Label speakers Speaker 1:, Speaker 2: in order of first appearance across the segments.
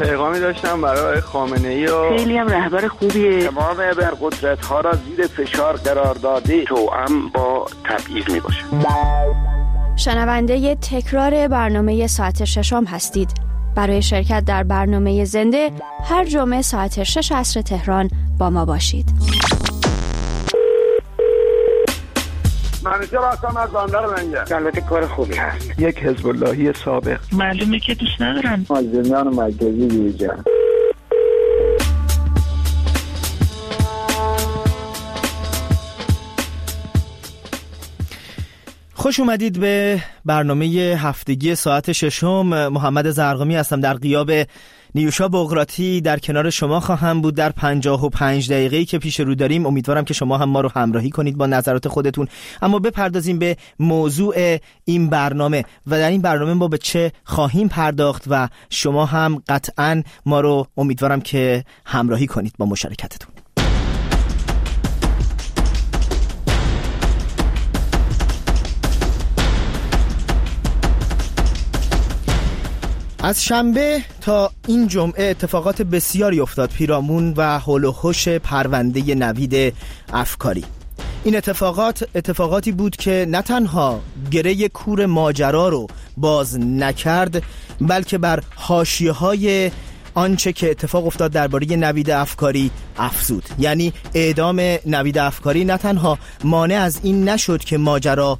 Speaker 1: پیغامی داشتم برای خامنه‌ای و
Speaker 2: خیلی هم رهبر خوبیه.
Speaker 3: تمام ابرقدرت‌ها را زیر فشار قرار داده، توأم با تبعیض میباشه.
Speaker 4: شنونده تکرار برنامه ساعت ششم هستید. برای شرکت در برنامه زنده هر جمعه ساعت 6 عصر تهران با ما باشید.
Speaker 3: منیجر هستم از بندر منجر. البته کار خوبی هست.
Speaker 1: یک حزب اللهی سابق.
Speaker 2: معلومه که دوست ندارم.
Speaker 3: مازندران مرکزی بیرجان.
Speaker 5: خوش اومدید به برنامه هفتگی ساعت ششم. محمد زرقامی هستم. در غیاب نیوشا بغراتی در کنار شما خواهم بود در 55 دقیقه‌ای که پیش رو داریم. امیدوارم که شما هم ما رو همراهی کنید با نظرات خودتون. اما بپردازیم به موضوع این برنامه و در این برنامه ما به چه خواهیم پرداخت و شما هم قطعاً ما رو امیدوارم که همراهی کنید با مشارکتتون. از شنبه تا این جمعه اتفاقات بسیاری افتاد پیرامون و حول و حوش پرونده نوید افکاری. این اتفاقاتی بود که نه تنها گره کور ماجرا رو باز نکرد، بلکه بر حاشیه‌های آنچه که اتفاق افتاد درباره نوید افکاری افزود. یعنی اعدام نوید افکاری نه تنها مانع از این نشد که ماجرا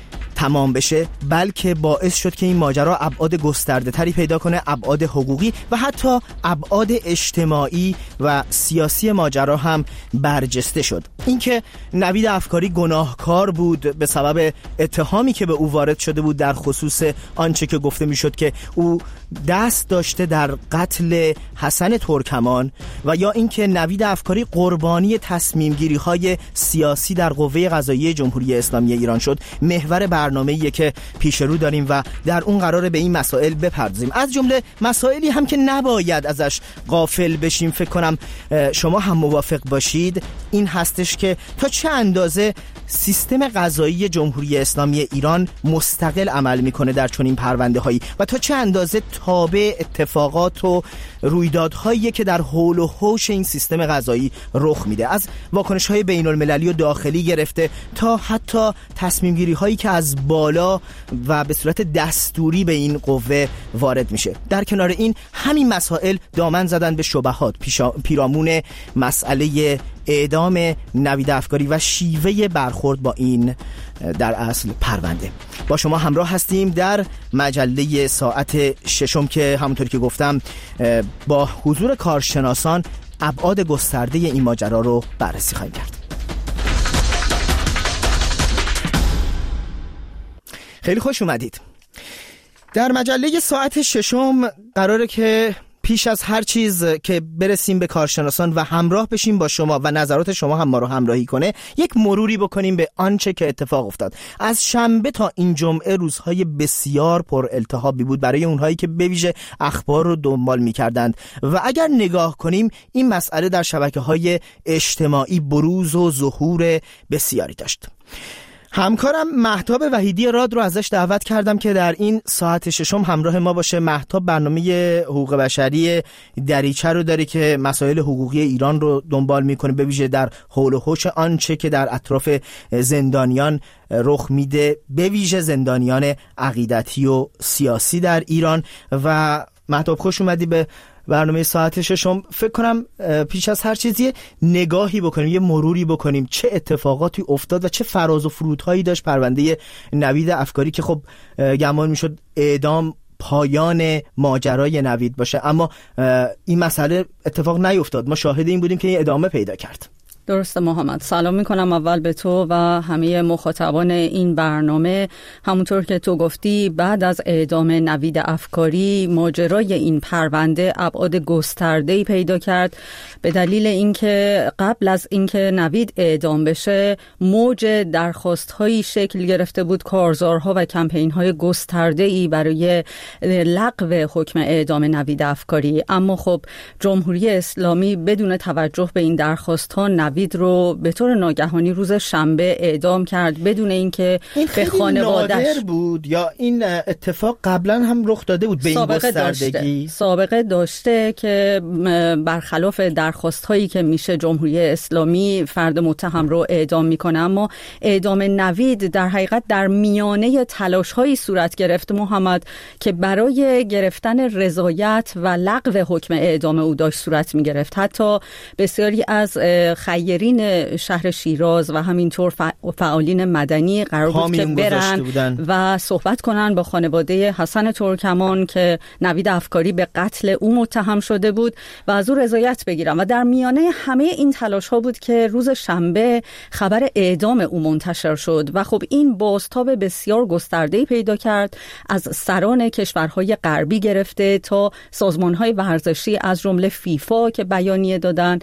Speaker 5: تمام بشه، بلکه باعث شد که این ماجرا ابعاد گسترده تری پیدا کنه، ابعاد حقوقی و حتی ابعاد اجتماعی و سیاسی ماجرا هم برجسته شد. اینکه نوید افکاری گناهکار بود به سبب اتهامی که به او وارد شده بود در خصوص آنچه که گفته میشد که او دست داشته در قتل حسن ترکمان، و یا اینکه نوید افکاری قربانی تصمیم گیری های سیاسی در قوه قضاییه جمهوری اسلامی ایران شد، محور برنامه‌ایه که پیش رو داریم و در اون قراره به این مسائل بپردازیم. از جمله مسائلی هم که نباید ازش غافل بشیم، فکر کنم شما هم موافق باشید، این هستش که تا چه اندازه سیستم قضایی جمهوری اسلامی ایران مستقل عمل میکنه در چنین پرونده‌هایی و تا چه اندازه تابع اتفاقات و رویدادهایی که در حول و حوش این سیستم قضایی رخ میده، از واکنش‌های بین‌المللی و داخلی گرفته تا حتی تصمیم گیری هایی که از بالا و به صورت دستوری به این قوه وارد میشه. در کنار این همین مسائل دامن زدن به شبهات پیرامون مسئله اعدام نوید افکاری و شیوه برخورد با این در اصل پرونده. با شما همراه هستیم در مجله ساعت ششم که همونطور که گفتم با حضور کارشناسان ابعاد گسترده این ماجرا رو بررسی خواهیم کرد. خیلی خوش اومدید. در مجله ساعت ششم قراره که پیش از هر چیز که برسیم به کارشناسان و همراه بشیم با شما و نظرات شما هم ما رو همراهی کنه، یک مروری بکنیم به آنچه که اتفاق افتاد. از شنبه تا این جمعه روزهای بسیار پر التهابی بود برای اونهایی که به ویژه اخبار رو دنبال می‌کردند و اگر نگاه کنیم این مسئله در شبکه‌های اجتماعی بروز و ظهور بسیاری داشت. همکارم مهتاب وحیدی راد رو ازش دعوت کردم که در این ساعت ششم همراه ما باشه. مهتاب برنامه حقوق بشری دریچه رو داره که مسائل حقوقی ایران رو دنبال میکنه، به ویژه در حول و حوش آنچه که در اطراف زندانیان رخ میده، به ویژه زندانیان عقیدتی و سیاسی در ایران. و مهتاب خوش اومدی به برنامه ساعت ششم. فکر کنم پیش از هر چیزی نگاهی بکنیم، یه مروری بکنیم چه اتفاقاتی افتاد و چه فراز و فرودهایی داشت پرونده نوید افکاری که خب گمان میشد اعدام پایان ماجرای نوید باشه، اما این مسئله اتفاق نیفتاد. ما شاهد این بودیم که این ادامه پیدا کرد.
Speaker 6: درسته محمد. سلام میکنم اول به تو و همه مخاطبان این برنامه. همونطور که تو گفتی بعد از اعدام نوید افکاری ماجرای این پرونده ابعاد گسترده‌ای پیدا کرد، به دلیل اینکه قبل از اینکه نوید اعدام بشه موج درخواست‌هایی شکل گرفته بود، کارزارها و کمپین‌های گسترده‌ای برای لغو حکم اعدام نوید افکاری. اما خب جمهوری اسلامی بدون توجه به این درخواست‌ها نوید رو به طور ناگهانی روز شنبه اعدام کرد بدون اینکه به خانواده‌اش
Speaker 5: بود یا این اتفاق قبلا هم رخ داده بود به این گستردگی؟
Speaker 6: سابقه داشته که برخلاف درخواست‌هایی که میشه جمهوری اسلامی فرد متهم رو اعدام میکنه، اما اعدام نوید در حقیقت در میانه تلاش‌هایی صورت گرفت محمد که برای گرفتن رضایت و لغو حکم اعدام او داشت صورت می‌گرفت. حتی بسیاری از خیرین شهر شیراز و همینطور فعالین مدنی قرار بود که برن و صحبت کنن با خانواده حسن ترکمان که نوید افکاری به قتل او متهم شده بود و از او رضایت بگیرن. و در میانه همه این تلاش‌ها بود که روز شنبه خبر اعدام او منتشر شد و خب این بازتاب بسیار گسترده‌ای پیدا کرد، از سران کشورهای غربی گرفته تا سازمان‌های ورزشی از جمله فیفا که بیانیه دادن،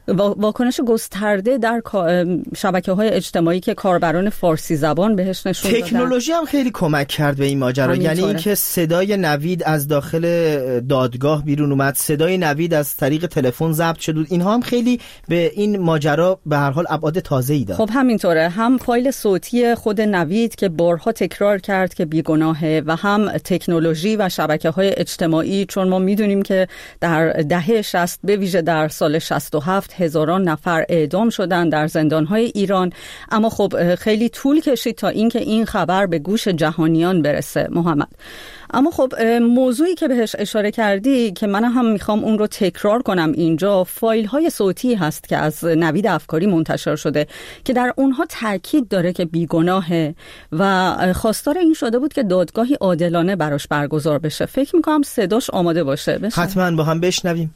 Speaker 6: واکنش گسترده در شبکه‌های اجتماعی که کاربران فارسی زبان بهش نشون دادن.
Speaker 5: تکنولوژی هم خیلی کمک کرد به این ماجرا، یعنی اینکه صدای نوید از داخل دادگاه بیرون اومد، صدای نوید از طریق تلفن ضبط شد، اینها هم خیلی به این ماجرا به هر حال ابعاد تازه‌ای داد.
Speaker 6: خب همینطوره، هم فایل صوتی خود نوید که بارها تکرار کرد که بیگناهه و هم تکنولوژی و شبکه‌های اجتماعی، چون ما میدونیم که در دهه 60 به ویژه در سال 67 هزاران نفر اعدام شدن در زندان‌های ایران، اما خب خیلی طول کشید تا اینکه این خبر به گوش جهانیان برسه محمد. اما خب موضوعی که بهش اشاره کردی که من هم میخوام اون رو تکرار کنم اینجا، فایل های صوتی هست که از نوید افکاری منتشر شده که در اونها تاکید داره که بیگناهه و خواستار این شده بود که دادگاهی عادلانه براش برگزار بشه. فکر میکنم صداش آماده باشه.
Speaker 5: حتما با هم بشنویم.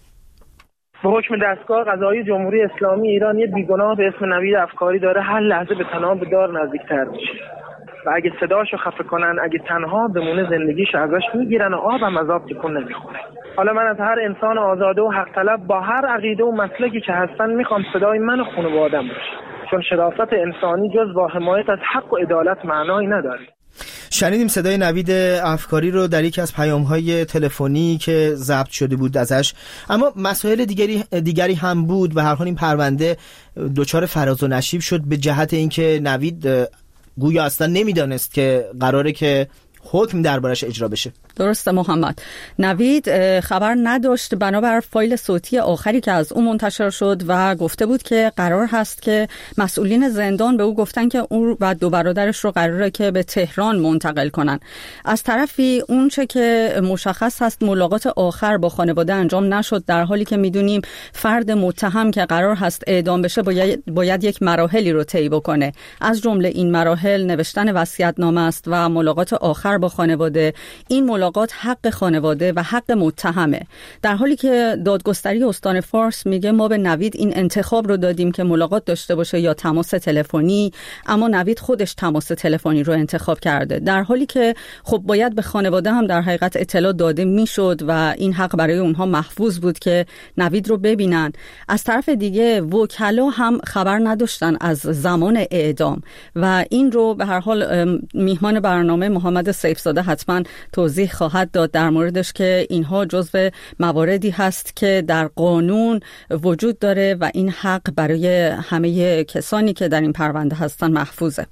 Speaker 7: به حکم دستگاه قضایی جمهوری اسلامی ایران یه بیگناه به اسم نوید افکاری داره هر لحظه به تناب دار نزدیکتر میشه و اگه صداشو خفه کنن، اگه تنها بمونه، زندگیش ازش میگیرن و آبم از آب تکون نمیخوره. حالا من از هر انسان آزاده و حق طلب با هر عقیده و مسلکی که هستن میخوام صدای من و خانواده‌ام باشه، چون شرافت انسانی جز با حمایت از حق و عدالت معنایی نداره.
Speaker 5: شنیدیم صدای نوید افکاری رو در یکی از پیام‌های تلفنی که ضبط شده بود ازش، اما مسائل دیگری هم بود. به هر حال این پرونده دچار فراز و نشیب شد به جهت اینکه نوید گویا اصلا نمیدانست که قراره که حکم دربارش اجرا بشه.
Speaker 6: درسته محمد. نوید خبر نداشت بنابر فایل صوتی آخری که از اون منتشر شد و گفته بود که قرار هست که مسئولین زندان به او گفتن که او و دو برادرش رو قراره که به تهران منتقل کنن. از طرفی اون چه که مشخص هست ملاقات آخر با خانواده انجام نشد، در حالی که میدونیم فرد متهم که قرار هست اعدام بشه باید یک مراحلی رو طی بکنه. از جمله این مراحل نوشتن وصیت‌نامه است و ملاقات آخر با خانواده. این ملاقات حق خانواده و حق متهمه، در حالی که دادگستری استان فارس میگه ما به نوید این انتخاب رو دادیم که ملاقات داشته باشه یا تماس تلفنی، اما نوید خودش تماس تلفنی رو انتخاب کرده، در حالی که خب باید به خانواده هم در حقیقت اطلاع داده میشد و این حق برای اونها محفوظ بود که نوید رو ببینن. از طرف دیگه وکلا هم خبر نداشتن از زمان اعدام و این رو به هر حال میهمان برنامه محمد سیفزاده حتما توضیح خواهد داد در موردش که اینها جزو مواردی هست که در قانون وجود داره و این حق برای همه کسانی که در این پرونده هستن محفوظه.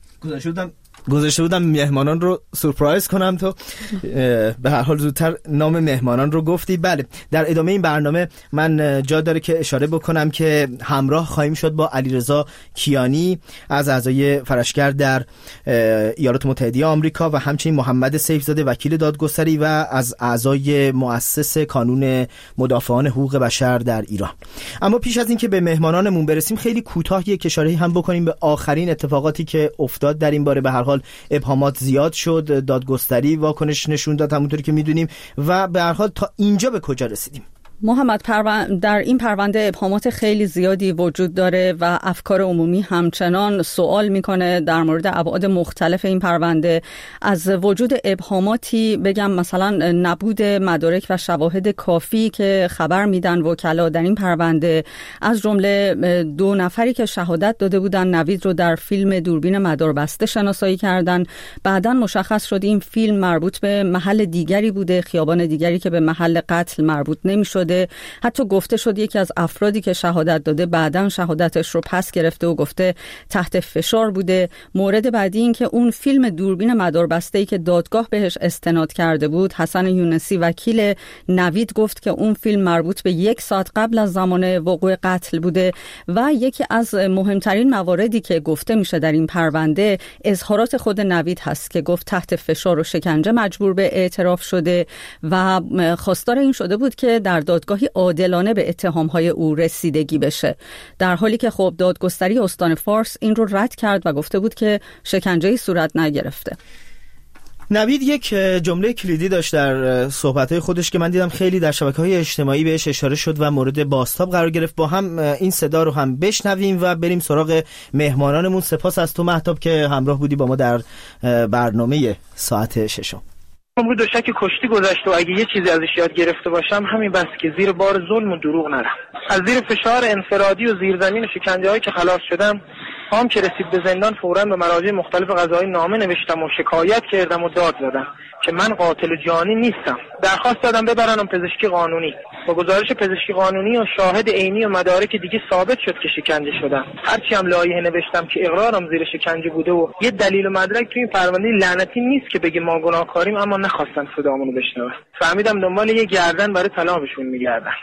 Speaker 5: گذاشته بودم مهمانان رو سورپرایز کنم، تو به هر حال زودتر نام مهمانان رو گفتی. بله، در ادامه این برنامه من جا داره که اشاره بکنم که همراه خواهیم شد با علیرضا کیانی از اعضای فرشگر در ایالات متحده آمریکا و همچنین محمد سیفزاده وکیل دادگستری و از اعضای مؤسس کانون مدافعان حقوق بشر در ایران. اما پیش از این که به مهمانانمون برسیم خیلی کوتاه یک اشاره هم بکنیم به آخرین اتفاقاتی که افتاد در این باره. به هر حال ابهامات زیاد شد، دادگستری واکنش نشون داد همونطوری که میدونیم و به هر حال تا اینجا به کجا رسیدیم؟
Speaker 6: محمد، در این پرونده ابهامات خیلی زیادی وجود داره و افکار عمومی همچنان سوال میکنه در مورد ابعاد مختلف این پرونده. از وجود ابهاماتی بگم مثلا نبود مدارک و شواهد کافی که خبر میدن وکلا در این پرونده، از جمله 2 نفری که شهادت داده بودن نوید رو در فیلم دوربین مداربسته شناسایی کردن. بعداً مشخص شد این فیلم مربوط به محل دیگری بوده، خیابان دیگری که به محل قتل مربوط نمیشد. شده. حتی گفته شد یکی از افرادی که شهادت داده بعداً شهادتش رو پس گرفته و گفته تحت فشار بوده. مورد بعدی این که اون فیلم دوربین مداربسته‌ای که دادگاه بهش استناد کرده بود، حسن یونسی وکیل نوید گفت که اون فیلم مربوط به 1 ساعت قبل از زمان وقوع قتل بوده. و یکی از مهمترین مواردی که گفته میشه در این پرونده اظهارات خود نوید هست که گفت تحت فشار و شکنجه مجبور به اعتراف شده و خواستار این شده بود که در دادگاهی عادلانه به اتهامهای او رسیدگی بشه، در حالی که خب دادگستری استان فارس این رو رد کرد و گفته بود که شکنجه‌ای صورت نگرفته.
Speaker 5: نوید یک جمله کلیدی داشت در صحبت‌های خودش که من دیدم خیلی در شبکه‌های اجتماعی بهش اشاره شد و مورد بازتاب قرار گرفت. با هم این صدا رو هم بشنویم و بریم سراغ مهمانانمون. سپاس از تو مهتاب که همراه بودی با ما در برنامه ساعت 6.
Speaker 7: عمر دوشک کشتی گذشت و اگه یه چیزی ازش یاد گرفته باشم همین بس که زیر بار ظلم و دروغ نرم. از زیر فشار انفرادی و زیرزمین و شکنجه‌هایی که خلاص شدم، هم که رسید به زندان فوراً به مراجع مختلف قضایی نامه نوشتم و شکایت کردم و داد زدم که من قاتل جانی نیستم. درخواست دادم ببرنم پزشکی قانونی. با گزارش پزشکی قانونی و شاهد عینی و مدارک دیگه ثابت شد که شکنجه شدم. هرچی هم لایحه نوشتم که اقرارم زیر شکنجه بوده و یه دلیل و مدرک تو این پرونده لعنتی نیست که بگه ما گناهکاریم، اما نخواستن صدامونو بشنون. فهمیدم دنبال یه گردن برای طلاقشون میگردن.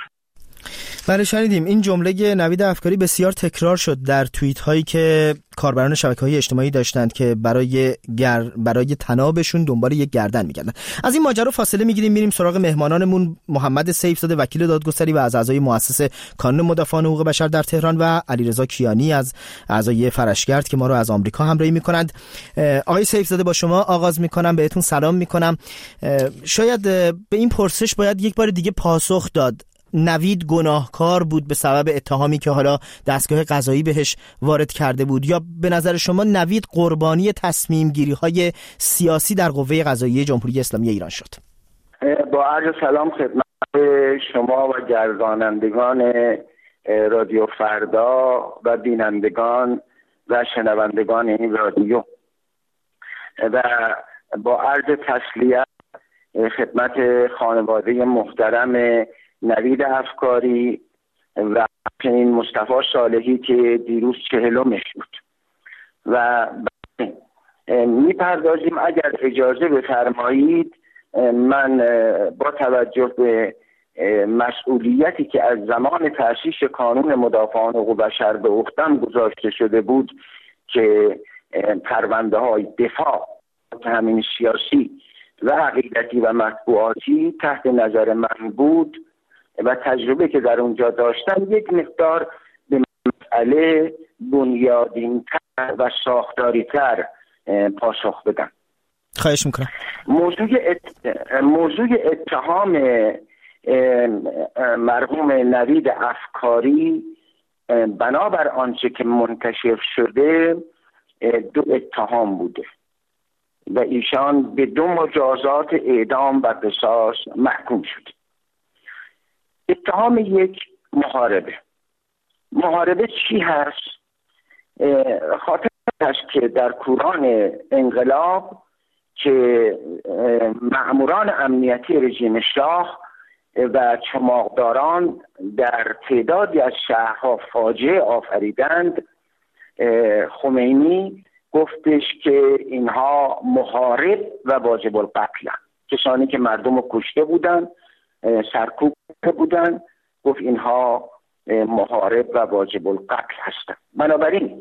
Speaker 5: بله شنیدیم. این جمله نوید افکاری بسیار تکرار شد در توییت هایی که کاربران شبکه‌های اجتماعی داشتند که برای طنابشون دنبال یک گردن می‌گردن. از این ماجرا فاصله می‌گیریم، میریم سراغ مهمانانمون. محمد سیف‌زاده وکیل دادگستری و از اعضای مؤسسه کانون مدافعان حقوق بشر در تهران و علیرضا کیانی از اعضای فرشگرد که ما رو از آمریکا همراهی می‌کنند. آقای سیف‌زاده با شما آغاز می‌کنم، بهتون سلام می‌کنم. شاید به این پرسش باید یک بار دیگه پاسخ داد. نوید گناهکار بود به سبب اتهامی که حالا دستگاه قضایی بهش وارد کرده بود، یا به نظر شما نوید قربانی تصمیم گیری های سیاسی در قوه قضاییه جمهوری اسلامی ایران شد؟
Speaker 3: با عرض سلام خدمت شما و گردانندگان رادیو فردا و بینندگان و شنوندگان این رادیو، و با عرض تسلیت خدمت خانواده محترم نوید افکاری و همچنین مصطفی صالحی که دیروز 40مش بود. و میپردازیم اگر اجازه بفرمایید. من با توجه به مسئولیتی که از زمان تأسیس کانون مدافعان حقوق بشر به عهده‌ام گذاشته شده بود که پرونده های دفاع همین سیاسی و عقیدتی و مطبوعاتی تحت نظر من بود و تجربه که در اونجا داشتم یک مقدار به مسئله بنیادین‌تر و ساختاری‌تر پاسخ بدم.
Speaker 5: خواهش میکنم.
Speaker 3: موضوع اتهام مرحوم نوید افکاری بنابر آنچه که منتشر شده 2 اتهام بوده و ایشان به 2 مجازات اعدام و قصاص محکوم شد. اتهام 1 محاربه چی هست؟ خاطر است که در کوران انقلاب که مأموران امنیتی رژیم شاه و چماقداران در تعدادی از شهرها فاجعه آفریدند، خمینی گفتش که اینها محارب و واجب القتلند. کسانی که مردم رو کشته بودند، سرکوب بودند، گفت اینها محارب و واجب القتل هستند. بنابراین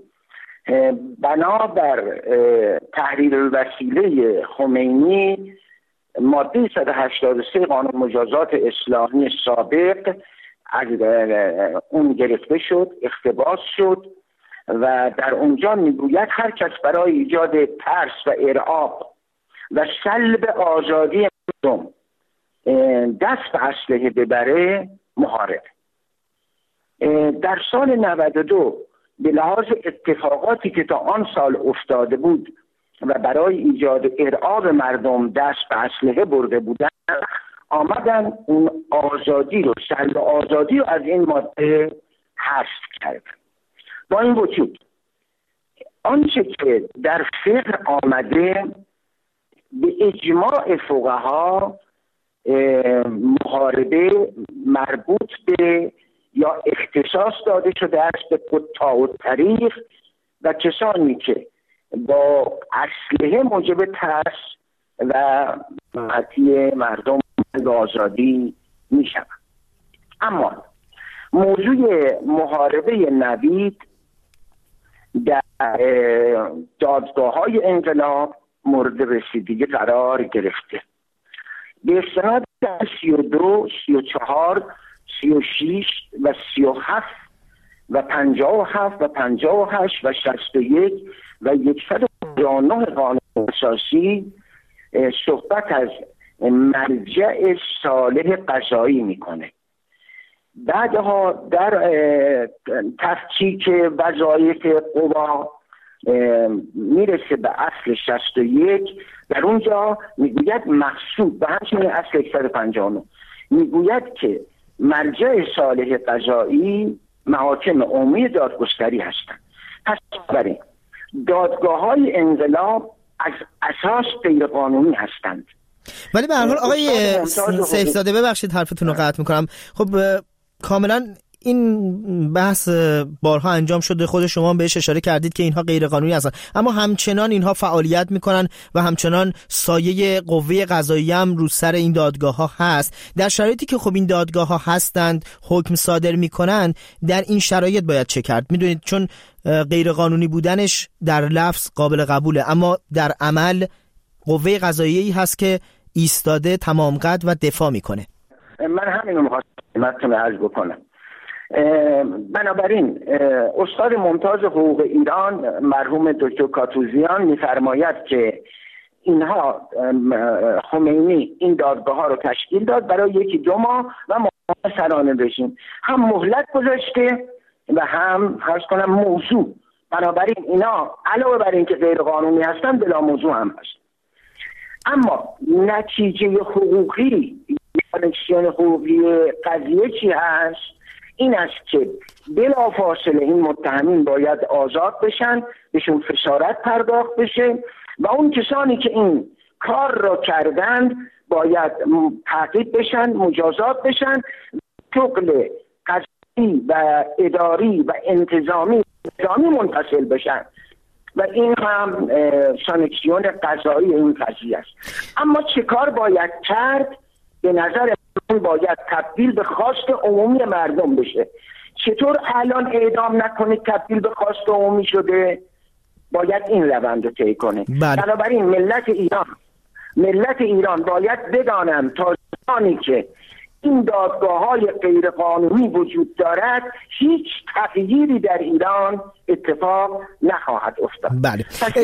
Speaker 3: بنابر تحریر الوسیله خمینی ماده 183 قانون مجازات اسلامی سابق از اون گرفته شد، اقتباس شد و در اونجا میگوید هر کس برای ایجاد ترس و ارعاب و سلب آزادی مردم دست به اسلحه ببره محارب. در سال 92 به لحاظ اتفاقاتی که تا آن سال افتاده بود و برای ایجاد ارعاب مردم دست به اسلحه برده بودن، آمدن اون آزادی رو، سلب آزادی رو از این ماده حذف کردن. با این وجود آنچه که در فقه آمده به اجماع فقها محاربه مربوط به یا اختصاص داده شده است به قطاع الطریق و کسانی که با اسلحه موجب ترس و ناراحتی مردم به آزادی می شود. اما موضوع محاربه نوید در دادگاه‌های انقلاب مورد رسیدگی قرار گرفته. به استناد 32، 34، 36 و 37 و 57 و 58 و 61 و 159 قانون اساسی صحبت از مرجع صالح قضایی میکنه. بعدها در تفکیک وظایف قوا میرسه به اصل 61. در اونجا میگوید مقصود و همچنین اصل 159 میگوید که مرجع صالح قضایی محاکم عمومی دادگستری هستند. پس برای دادگاه‌های انقلاب از اساس غیر قانونی هستند.
Speaker 5: ولی به هر حال آقای سیفزاده، ببخشید حرفتون رو قطع میکنم، خب کاملا این بحث بارها انجام شده، خود شما بهش اشاره کردید که اینها غیر قانونی هستن، اما همچنان اینها فعالیت میکنن و همچنان سایه قوه قضاییه هم رو سر این دادگاه ها هست. در شرایطی که خب این دادگاه ها هستند، حکم صادر میکنن، در این شرایط باید چه کرد؟ میدونید چون غیر قانونی بودنش در لفظ قابل قبوله، اما در عمل قوه قضاییه‌ای هست که ایستاده تمام قد و دفاع میکنه.
Speaker 3: من همین رو می‌خواستم عرض بکنم. بنابراین استاد ممتاز حقوق ایران مرحوم دکتر کاتوزیان می‌فرماید که اینها خمینی این دادگاه ها رو تشکیل داد برای 1-2 ماه و سرانه رژیم هم مهلت گذاشته و هم عرض کنم موضوع. بنابراین اینا علاوه بر اینکه غیر قانونی هستن بلا موضوع هم هست. اما نتیجه حقوقی یا حقوقی قضیه چی هست؟ این است که بلافاصله این متهمین باید آزاد بشن، بهشون فشارت پرداخت بشه و اون کسانی که این کار را کردند باید تعقیب بشن، مجازات بشن، شغل قضایی و اداری و انتظامی منفصل بشن و این هم سانکسیون قضایی این قضیه است. اما چه کار باید کرد؟ به نظر من باید تبدیل به خواست عمومی مردم بشه. چطور الان اعدام نکنید تبدیل به خواست عمومی شده؟ باید این روند رو طی کنه. بنابراین ملت ایران باید بدانم تا زمانی که این دادگاه‌های غیر قانونی وجود دارد هیچ تغییری در ایران اتفاق نخواهد افتاد.
Speaker 5: بله.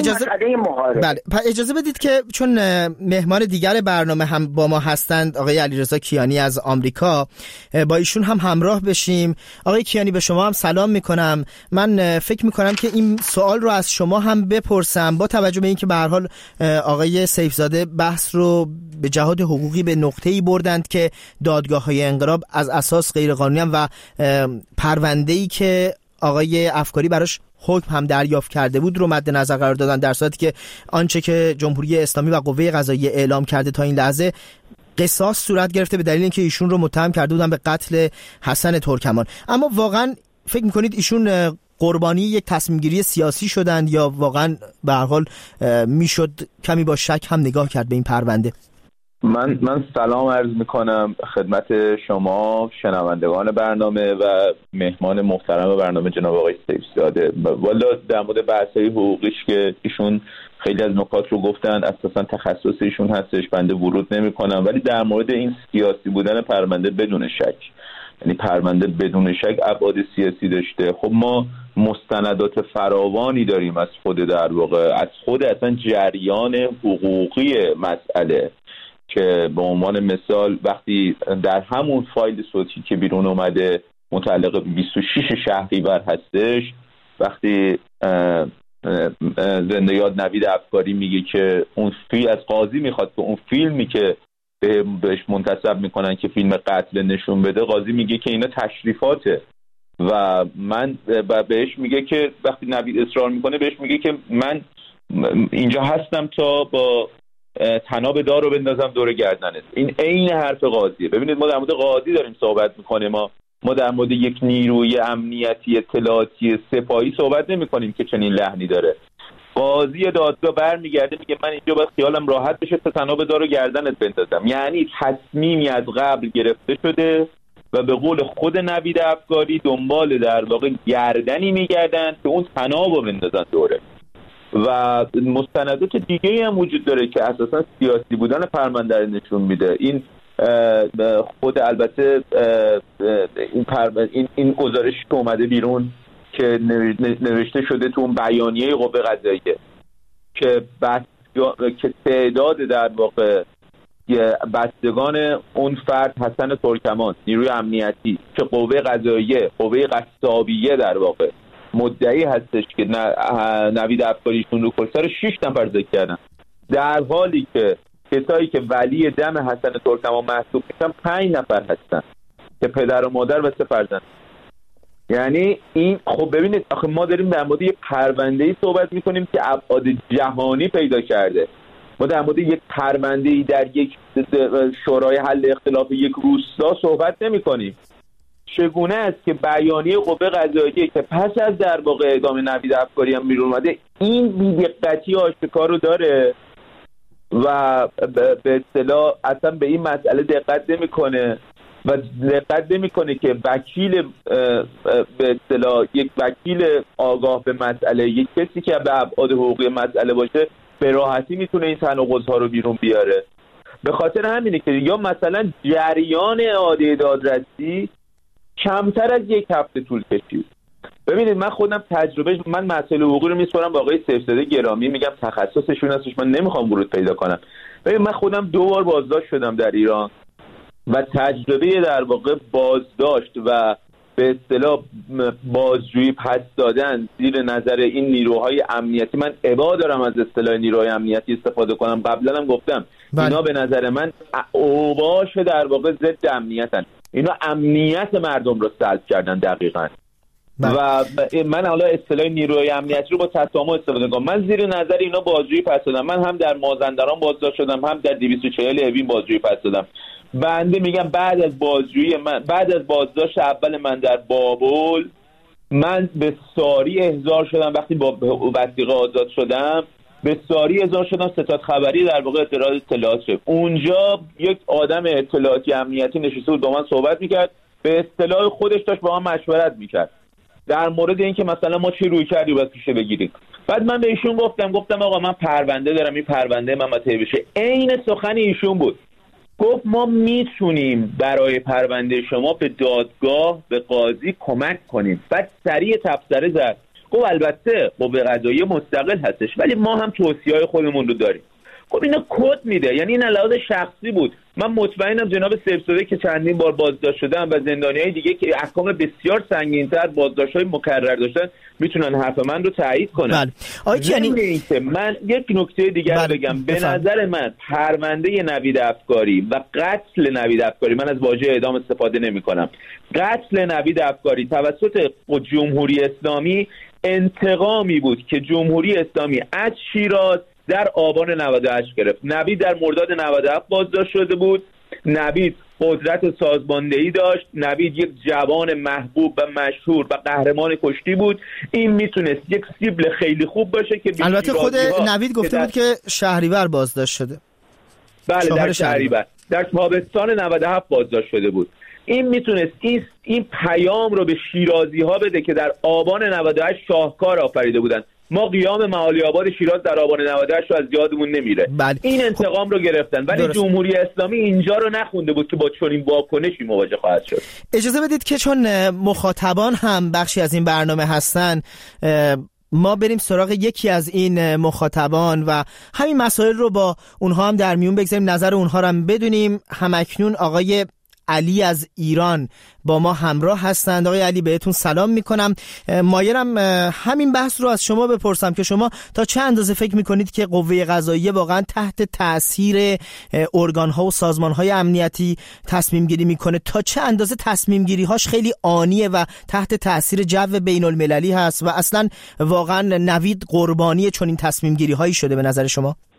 Speaker 5: اجازه بدید که چون مهمان دیگر برنامه هم با ما هستند آقای علیرضا کیانی از آمریکا، با ایشون هم همراه بشیم. آقای کیانی به شما هم سلام میکنم. من فکر میکنم که این سوال رو از شما هم بپرسم با توجه به اینکه به هر حال آقای سیفزاده بحث رو به جهاد حقوقی به نقطه‌ای بردند که دادگاه‌های انقلاب از اساس غیر قانونی و پرونده‌ای که آقای افکاری براش حکم هم دریافت کرده بود رو مد نظر قرار دادن، در صورتی که آنچه که جمهوری اسلامی و قوه قضاییه اعلام کرده تا این لحظه قصاص صورت گرفته به دلیل اینکه ایشون رو متهم کرده بودن به قتل حسن ترکمان. اما واقعا فکر می‌کنید ایشون قربانی یک تصمیم گیری سیاسی شدند یا واقعا به هر حال میشد کمی با شک هم نگاه کرد به این پرونده؟
Speaker 8: من سلام عرض میکنم خدمت شما شنوندگان برنامه و مهمان محترم برنامه جناب آقای سیفزاده. والا در مورد بحث‌های حقوقیش که ایشون خیلی از نکات رو گفتن، اساسا تخصص ایشون هستش، بنده ورود نمی‌کنم، ولی در مورد این سیاسی بودن پرونده بدون شک، یعنی پرونده بدون شک ابعاد سیاسی داشته. خب ما مستندات فراوانی داریم از خود در واقع از خود اصلا جریان حقوقی مسئله که به عنوان مثال وقتی در همون فایل صوتی که بیرون اومده متعلق به 26 شهریور هستش، وقتی زنده یاد نوید افکاری میگه که اون از قاضی میخواد که اون فیلمی که بهش منتسب میکنن که فیلم قتل نشون بده، قاضی میگه که اینا تشریفاته و من بهش میگه که وقتی نوید اصرار میکنه بهش میگه که من اینجا هستم تا با طناب دار رو بندازم دور گردنت. این عین حرف قاضیه. ببینید ما در مورد قاضی داریم صحبت میکنیم، ما در مورد یک نیروی امنیتی اطلاعاتی سپاهی صحبت نمیکنیم که چنین لحنی داره. قاضی دادگاه برمیگرده میگه من اینجا باید خیالم راحت بشه تا طناب دار رو گردنت بندازم. یعنی تصمیمی از قبل گرفته شده و به قول خود نوید افکاری دنبال در واقع گردنی میگردن که اون طناب رو بندازن دوره. و مستندات دیگه هم وجود داره که اساسا سیاسی بودن پرونده نشون میده. این خود البته این گزارشی که اومده بیرون که نوشته شده تو اون بیانیه قوه قضاییه که تعداد در واقع بستگان اون فرد حسن ترکمان نیروی امنیتی که قوه قضاییه قوه قصابیه در واقع مدعی هستش که نوید افکاریشون رو کشته رو 6 نفر ذکر کردن، در حالی که کسایی که ولی دم حسن ترکمان محسوب میشن 5 نفر هستن که پدر و مادر و 3 فرزند. یعنی این خب ببینید آخه ما داریم در مورد یک پرونده‌ای صحبت میکنیم که ابعاد جهانی پیدا کرده. ما در مورد یک پرونده‌ای در یک شورای حل اختلاف یک روستا صحبت نمی‌کنیم. چگونه است که بیانیه قوه قضاییه که پس از در واقع اعدام نوید افکاری هم بیرون اومده این بی‌دقتی آشکار رو داره و به اصطلاح اصلا به این مسئله دقت نمی‌کنه و دقت نمی‌کنه که وکیل به اصطلاح یک وکیل آگاه به مسئله، یک کسی که به ابعاد حقوقی مسئله باشه به راحتی میتونه این تناقض‌ها رو بیرون بیاره. به خاطر همینه که یا مثلا جریان اعاده دادرسی کمتر از 1 هفته طول کشید. ببینید من خودم من مسئله حقوقی رو میسپارم با آقای سیف‌زاده گرامی، میگم تخصصشون هستش، من نمیخوام ورود پیدا کنم. ببین من خودم 2 بار بازداشت شدم در ایران و تجربه در واقع بازداشت و به اصطلاح بازجویی پس دادن زیر نظر این نیروهای امنیتی، من ابا دارم از اصطلاح نیروهای امنیتی استفاده کنم، قبلا هم گفتم اینا به نظر من اوباش در واقع ضد امنیتن، اینا امنیت مردم رو سلب کردن دقیقاً. و من حالا اصطلاح نیروهای امنیتی رو با تسامح استفاده کنم. من زیر نظر اینا بازجویی پس دادم. من هم در مازندران بازداشت شدم، هم در 240 اوین بازجویی پس دادم. بنده میگم بعد از بازداشت اول من در بابل من به ساری احضار شدم. وقتی با وثیقه آزاد شدم به ساری احضار شدم، ستاد خبری در واقع اطلاعات شد. اونجا یک آدم اطلاعاتی امنیتی نشسته بود با من صحبت میکرد، به اصطلاح خودش داشت با من مشورت میکرد در مورد اینکه مثلا ما چه روی کردی باید پیشه بگیریم. بعد من به ایشون گفتم آقا من پرونده دارم، این پرونده من باید بشه. عین سخن ایشون بود. گفت ما میتونیم برای پرونده شما به دادگاه به قاضی کمک کنیم. بعد سریع تبصره زد. گفت البته قوه قضاییه مستقل هستش ولی ما هم توصیه‌های خودمون رو داریم. خب اینا کد میده، یعنی این لحاظ شخصی بود. من مطمئنم جناب سیف‌زاده که چندین بار بازداشت شدن و زندانیای دیگه که احکام بسیار سنگین‌تر بازداشت‌های مکرر داشتن میتونن حرف من رو تایید کنن. بله. من یک نکته دیگر بگم. به نظر من پرونده نوید افکاری و قتل نوید افکاری، من از واژه اعدام استفاده نمی‌کنم، قتل نوید افکاری توسط جمهوری اسلامی انتقامی بود که جمهوری اسلامی از شیراز در آبان 98 گرفت. نوید در مرداد 97 بازداشت شده بود. نوید قدرت سازماندهی داشت. نوید یک جوان محبوب و مشهور و قهرمان کشتی بود. این میتونست یک سیبل خیلی خوب باشه که
Speaker 5: البته خود نوید گفته بود که شهریور بازداشت شده.
Speaker 8: بله در شهریور در تابستان 97 بازداشت شده بود. این میتونست این پیام رو به شیرازی ها بده که در آبان 98 شاهکار آفریده بودن. ما قیام معالی آباد شیراز در آبان 98 رو از یادمون نمیره. این انتقام رو گرفتن ولی جمهوری اسلامی اینجا رو نخونده بود که با چنین واکنشی مواجه خواهد شد.
Speaker 5: اجازه بدید که چون مخاطبان هم بخشی از این برنامه هستن ما بریم سراغ یکی از این مخاطبان و همین مسائل رو با اونها هم در میون بگذاریم، نظر اونها رو هم بدونیم. همکنون آقای علی از ایران با ما همراه هستند. آقای علی بهتون سلام میکنم. مایرم همین بحث رو از شما بپرسم که شما تا چه اندازه فکر میکنید که قوه قضاییه واقعا تحت تأثیر ارگان‌ها و سازمان‌های امنیتی تصمیم گیری میکنه؟ تا چه اندازه تصمیم گیری هاش خیلی آنیه و تحت تأثیر جو بین المللی هست و اصلا واقعا نوید قربانی چنین تصمیم گیری هایی شده به نظر شما؟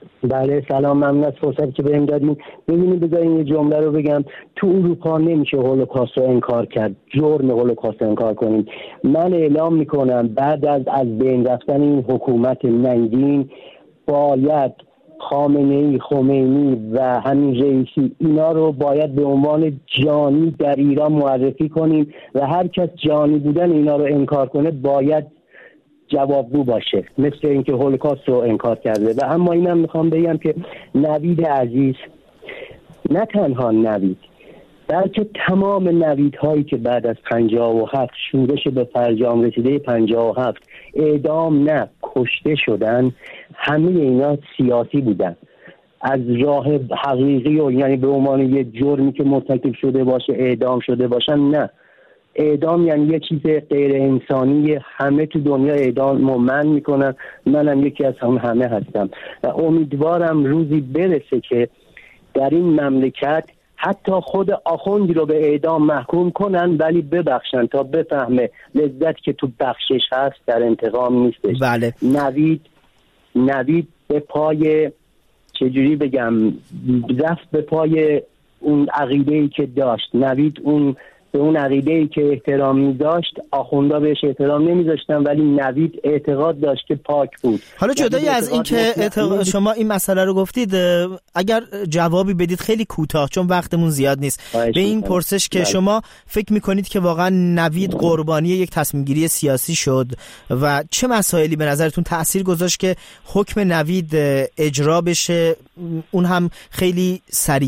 Speaker 9: بله سلام، ممنون از فرصتی که بهم دادین. ببینید بذارین یه جمله رو بگم. تو اروپا نمیشه هولوکاست رو انکار کرد، جرم هولوکاست رو انکار کنیم. من اعلام میکنم بعد از بین رفتن این حکومت ننگین باید خامنه‌ای، خمینی و همین رئیسی اینا رو باید به عنوان جانی در ایران معرفی کنیم و هر کس جانی بودن اینا رو انکار کنه باید جوابگو باشه، مثل اینکه هولوکاست رو انکار کرده. و اما اینم میخوام بگم که نوید عزیز، نه تنها نوید بلکه تمام نویدهایی که بعد از 57 شورش به فرجام رسیده 57 اعدام نه کشته شدن، همه اینا سیاسی بودن. از راه حقیقی و یعنی به عنوان یه جرمی که مرتکب شده باشه اعدام شده باشن، نه. اعدام یعنی یه چیز غیر انسانی، همه تو دنیا اعدام رو منع میکنن، منم یکی از همه هستم و امیدوارم روزی برسه که در این مملکت حتی خود آخوندی رو به اعدام محکوم کنن ولی ببخشن تا بفهمه لذت که تو بخشش هست در انتقام نیستش.
Speaker 5: بله.
Speaker 9: نوید به پای چجوری بگم رفت به پای اون عقیده‌ای که داشت. نوید به اون عقیده‌ای که احترام داشت آخوندا بهش احترام نمیذاشتن، ولی نوید اعتقاد داشت که پاک بود.
Speaker 5: حالا جدای از این که شما این مسئله رو گفتید، اگر جوابی بدید خیلی کوتاه چون وقتمون زیاد نیست به این پرسش که شما فکر میکنید که واقعا نوید قربانی یک تصمیم گیری سیاسی شد و چه مسائلی به نظرتون تأثیر گذاشت که حکم نوید اجرا بشه، اون هم خیلی سریع؟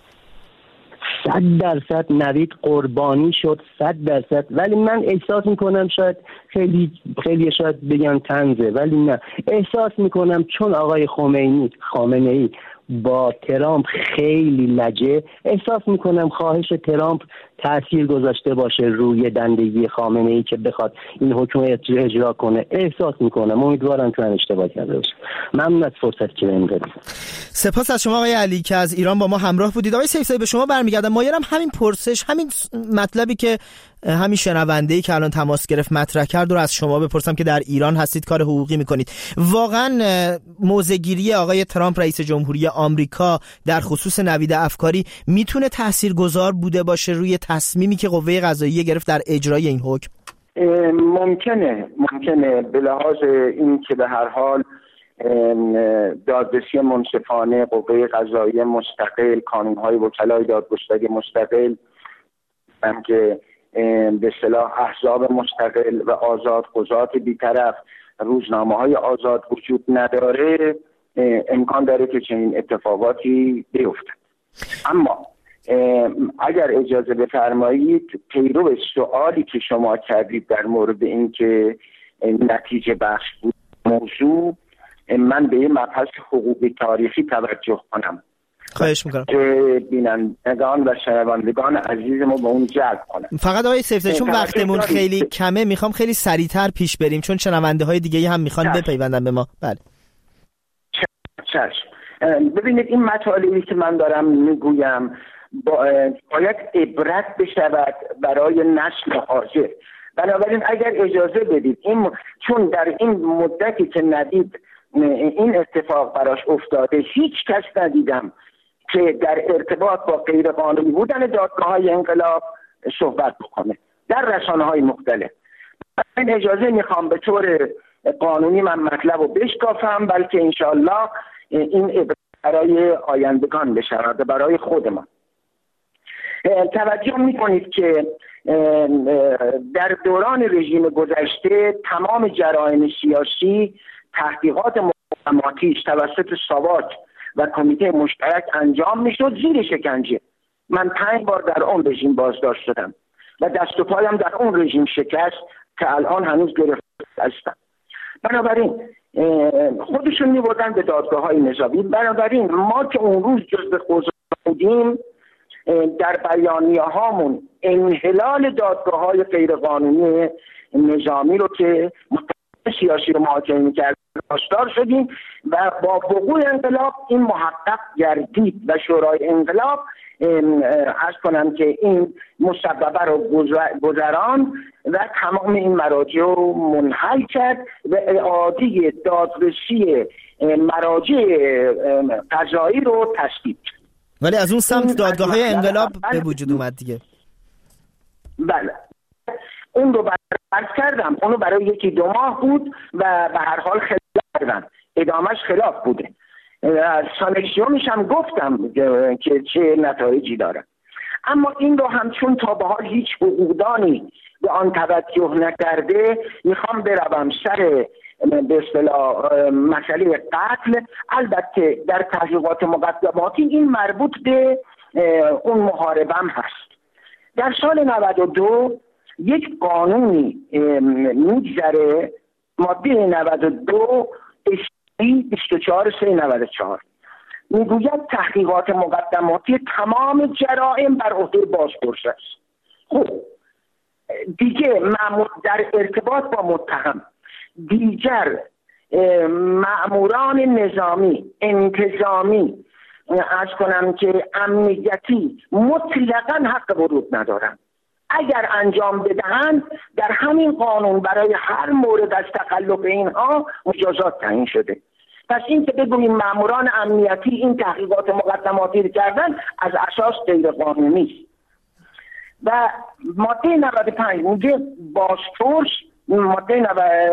Speaker 9: 100% نوید قربانی شد، 100%. ولی من احساس میکنم شاید خیلی شاید بگن طنزه، ولی نه، احساس میکنم چون آقای خامنه‌ای با ترامپ خیلی لجه، احساس میکنم خواهش ترامپ تأثیر گذاشته باشه روی دندگی خامنه‌ای که بخواد این حکم اجرا کنه. احساس میکنم، امیدوارم که من اشتباه کرده باشم. ممنون از فرصت که بهم دادید.
Speaker 5: سپاس از شما آقای علی که از ایران با ما همراه بودید. آقای سیفزاده به شما برمیگردم. مایلم همین پرسش، همین مطلبی که همین شنونده‌ای که الان تماس گرفت مطرح کرد رو از شما بپرسم که در ایران هستید، کار حقوقی میکنید. واقعا موضع‌گیری آقای ترامپ رئیس جمهوری آمریکا در خصوص نوید افکاری میتونه تاثیرگذار بوده باشه روی تصمیمی که قوه قضاییه گرفت در اجرای این حکم؟
Speaker 3: ممکنه به لحاظ این که به هر حال دادرسی منصفانه، قوه قضاییه مستقل، کانون‌های وکلای دادگستری مستقل، هم که به اصطلاح احزاب مستقل و آزاد قضات بی‌طرف، روزنامه‌های آزاد وجود نداره، امکان داره که چنین اتفاقاتی بیفتد. اما اگر اجازه بفرمایید پیرو سوالی که شما کردید در مورد این که نتیجه بخش بود موضوع، من به این مبحث حقوقی تاریخی توجه کنم.
Speaker 5: خواهش میکنم
Speaker 3: که بینندگان و شنوندگان عزیزمو به اون جلب کنم.
Speaker 5: فقط آقای سیفزاده چون وقتمون خیلی کمه میخوام خیلی سریعتر پیش بریم چون شنونده های دیگه هم میخوان بپیوندن به ما. بله
Speaker 3: چشم. ببینید این مطالبی که من دارم میگویم باید عبرت بشود برای نسل حاضر. بنابراین اگر اجازه بدید چون در این مدتی که ندید این اتفاق براش افتاده، هیچ کس ندیدم که در ارتباط با غیر قانونی بودن دادگاه‌های انقلاب صحبت بکنه در رسانه‌های مختلف. من اجازه میخوام به طور قانونی من مطلب رو بشکافم، بلکه انشالله این برای آیندگان بشود، برای خودمان. توجه میکنید که در دوران رژیم گذشته تمام جرایم سیاسی تحقیقات مقدماتیش توسط ساواک و کمیته مشترک انجام میشد زیر شکنجه. من 5 بار در اون رژیم بازداشت شدم و دست و پایم در اون رژیم شکست که الان هنوز گرفته هستم. بنابراین خودشون میبردن به دادگاه‌های نظامی. بنابراین ما که اون روز جزء قضات بودیم در بیانیه هامون انحلال دادگاه‌های غیرقانونی نظامی رو که سیاسی رو محاکمه می‌کرد آشکار شدیم و با وقوع انقلاب این محقق گردید و شورای انقلاب عرض کنم که این مسببه رو گذران و تمام این مراجع رو منحل کرد و اعاده دادرسی مراجع قضایی رو تصویب کرد.
Speaker 5: ولی از اون سمت دادگاه‌های انقلاب به وجود اومد دیگه.
Speaker 3: بله اون رو بررس کردم، اونو برای 1-2 ماه بود و به هر حال خلاف کردم، ادامهش خلاف بوده. سانکسیونش هم گفتم که چه نتایجی داره، اما این رو هم چون تا به حال هیچ حقوقدانی به آن توجه نکرده میخوام بروم سر به اصطلاح مسئله قتل. البته در تحقیقات مقدماتی این مربوط به اون محاربم هست. در سال 92 یک قانونی میگذره، ماده 92 24/394 میگوید تحقیقات مقدماتی تمام جرائم بر عهده بازپرس است. خب دیگه در ارتباط با متهم دیگر مأموران نظامی، انتظامی، عرض کنم که امنیتی مطلقاً حق ورود ندارن. اگر انجام بدهند در همین قانون برای هر مورد از تخلف اینها مجازات تعیین شده. پس این که بگوییم مأموران امنیتی این تحقیقات مقدماتی رو کردن از اساس غیر قانونی است. و ماده 95 میگه بازپرس، ماده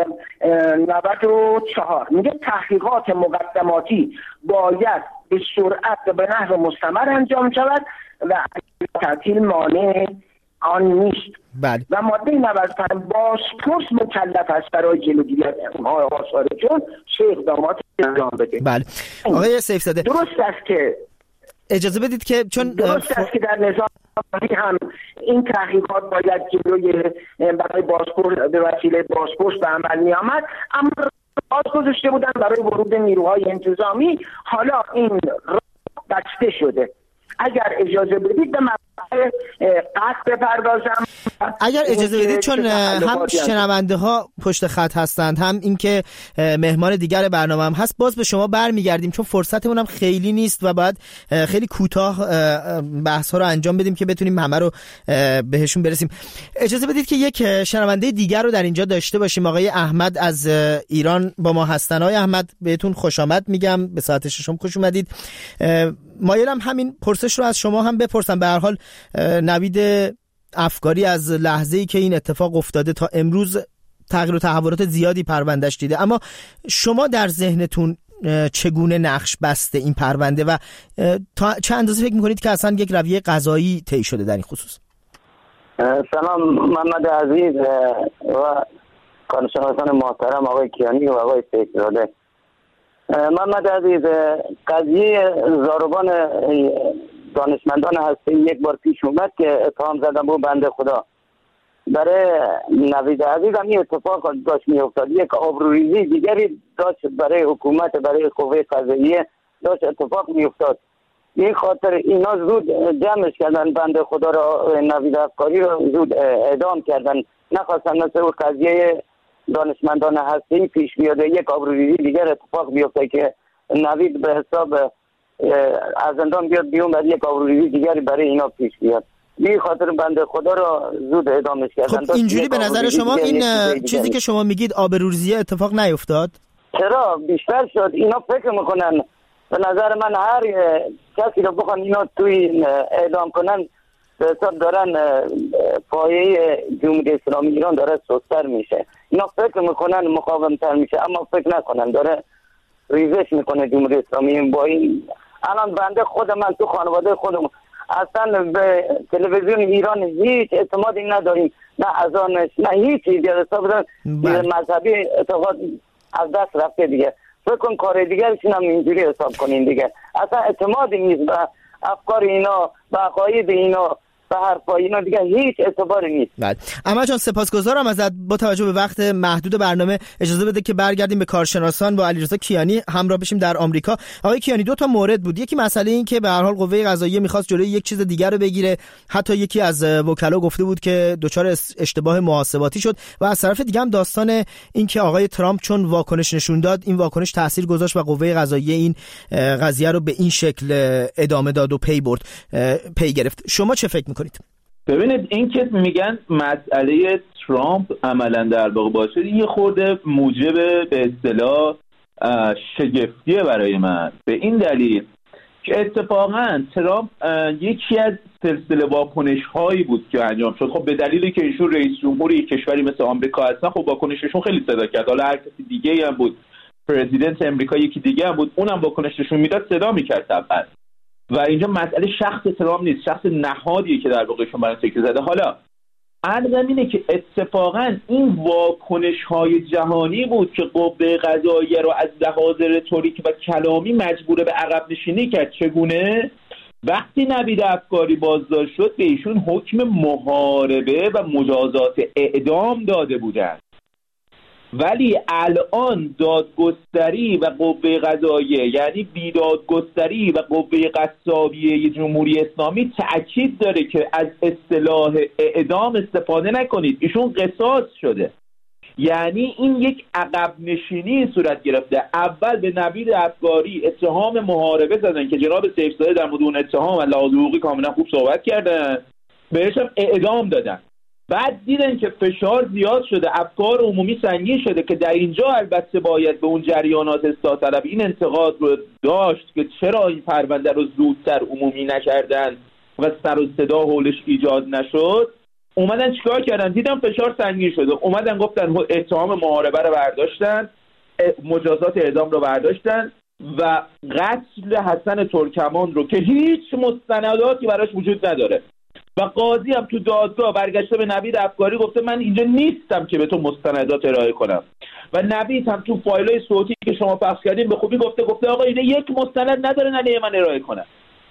Speaker 3: 94 میگه تحقیقات مقدماتی باید به سرعت و به نحو مستمر انجام شود و تعطیل مانع آن نیست.
Speaker 5: بله. و
Speaker 3: ماده 95 بازپرس مکلف است برای جلوگیری از آثار جرم چه اقداماتی انجام بده.
Speaker 5: بله. آقای سیف‌زاده
Speaker 3: درست است که
Speaker 5: اجازه بدید که چون
Speaker 3: درست است که در نظام هم این تحقیقات باید جلوی برای بازپرس به وسیله بازپرس به عمل می آمد، اما باز گذاشته بودن برای ورود نیروهای انتظامی. حالا این بسته شده. اگر اجازه بدید به مسئله قصد بپردازم.
Speaker 5: اگر اجازه بدید چون هم شنونده ها پشت خط هستند، هم اینکه مهمان دیگر برنامه هم هست، باز به شما برمیگردیم چون فرصتمون هم خیلی نیست و باید خیلی کوتاه بحث ها رو انجام بدیم که بتونیم همه رو بهشون برسیم. اجازه بدید که یک شنونده دیگر رو در اینجا داشته باشیم. آقای احمد از ایران با ما هستن. آقای احمد بهتون خوش آمد میگم، به ساعت 6 خوش اومدید. مایلم همین پرسش رو از شما هم بپرسم. به هر حال نوید افکاری از لحظه‌ای که این اتفاق افتاده تا امروز تغییر و تحولات زیادی پروندهش دیده، اما شما در ذهنتون چگونه نقش بسته این پرونده و تا چه اندازه فکر می‌کنید که اصلا یک رویه قضایی طی شده در این خصوص؟
Speaker 10: سلام محمد عزیز و کارشناسان محترم آقای کیانی و آقای سیف‌زاده. محمد عزیز، قضیه ضاربان دانشمندان هسته یک بار پیش اومد که اتهام زدن بود بنده خدا. برای نوید عزیز هم این اتفاق داشت می افتاد. یک آبروریزی دیگری داشت برای حکومت، برای قوه قضاییه داشت اتفاق می افتاد. این خاطر اینا زود جمعش کردن بنده خدا را، نوید افکاری را زود اعدام کردن. نخواستن مثل اون قضیه دانشمندان هستی پیش بیاده یک آبروریزی دیگر اتفاق بیفته که نوید به حساب از زندان بیاد بیرون بعد یک آبروریزی دیگری برای اینا پیش بیاد. بی خاطر بنده خدا را زود اعدامش کردن.
Speaker 5: خب اینجوری به نظر شما این چیزی که شما میگید آبروریزی اتفاق نیفتاد؟
Speaker 10: چرا بیشتر شد. اینا فکر میکنن، به نظر من هر کسی رو بخوان اینا توی اعدام کنن به حساب دارن پایه جمهوری اسلامی ایران داره سست‌تر میشه. اینا فکر میکنن مقاومتر میشه، اما فکر نکنن داره ریزش میکنه جمهوری اسلامی. با این الان بنده خود من تو خانواده خودم اصلا به تلویزیون ایران هیچ اعتمادی نداریم، نه از آنش نه هیچی دیگه. حساب مذهبی اعتقاد از دست رفته دیگه. فکر کن کار دیگرشون هم اینجوری حساب کنین دیگه. اصلا اعتمادی نیست به افکار اینا، به عقاید اینا. و حرفای اینا دیگه هیچ اعتباری نیست.
Speaker 5: بله احمد جان سپاسگزارم ازت. با توجه به وقت محدود برنامه اجازه بده که برگردیم به کارشناسان با علیرضا کیانی همراه بشیم در آمریکا. آقای کیانی دو تا مورد بود، یکی مسئله این که به هر حال قوه قضاییه می‌خواست جلوی یک چیز دیگر رو بگیره، حتی یکی از وکلا گفته بود که دچار اشتباه محاسباتی شد، و از طرف دیگه هم داستان این که آقای ترامپ چون واکنش نشون داد این واکنش تاثیر گذاشت و قوه قضاییه این قضیه رو به این شکل ادامه داد و پی گرفت. شما چه فکر می‌کنید؟
Speaker 8: ببینید این که میگن مسئله ترامپ عملا در واقع باعث شد، یه خورده موجب به اصطلاح شگفتیه برای من، به این دلیل که اتفاقا ترامپ یکی از سلسله واکنش‌هایی بود که انجام شد. خب به دلیلی که ایشون رئیس جمهوری کشوری مثل آمریکا هستن، خب واکنششون خیلی صدا کرد. حالا هر کسی دیگه هم بود، پرزیدنت آمریکا یکی دیگه هم بود، اونم واکنششون میداد صدا میکرد طبعا. و اینجا مسئله شخص ترامپ نیست، شخص نهادیه که در واقعشون برای تکیه زده. حالا عرضم اینه که اتفاقا این واکنش‌های جهانی بود که قوه قضاییه رو از لحاظ رتوریک و کلامی مجبور به عقب نشینی کرد. چگونه؟ وقتی نوید افکاری بازداشت شد به ایشون حکم محاربه و مجازات اعدام داده بودند، ولی الان دادگستری و قوه قضاییه، یعنی بیدادگستری و قوه قصابیه جمهوری اسلامی تأکید داره که از اصطلاح اعدام استفاده نکنید، ایشون قصاص شده. یعنی این یک عقب نشینی صورت گرفته. اول به نوید افکاری اتهام محاربه زدن که جناب سیفزاده در مورد اون اتهام و لحاظ حقوقی کاملا خوب صحبت کردن، بهش هم اعدام دادن. بعد دیدن که فشار زیاد شده، افکار عمومی سنگین شده، که در اینجا البته باید به اون جریانات اصلاح طلب این انتقاد رو داشت که چرا این پرونده رو زودتر عمومی نکردن و سر و صدا حولش ایجاد نشد. اومدن چیکار کردن؟ دیدن فشار سنگین شده، اومدن گفتن اتهام محاربه رو برداشتن، مجازات اعدام رو برداشتن و قتل حسن ترکمان رو که هیچ مستنداتی براش وجود نداره، و قاضی هم تو دادگاه برگشته به نوید افکاری گفته من اینجا نیستم که به تو مستندات ارائه کنم، و نوید هم تو فایل‌های صوتی که شما پخش کردین به خوبی گفته آقا اینه یک مستند نداره علیه من ارائه کنم.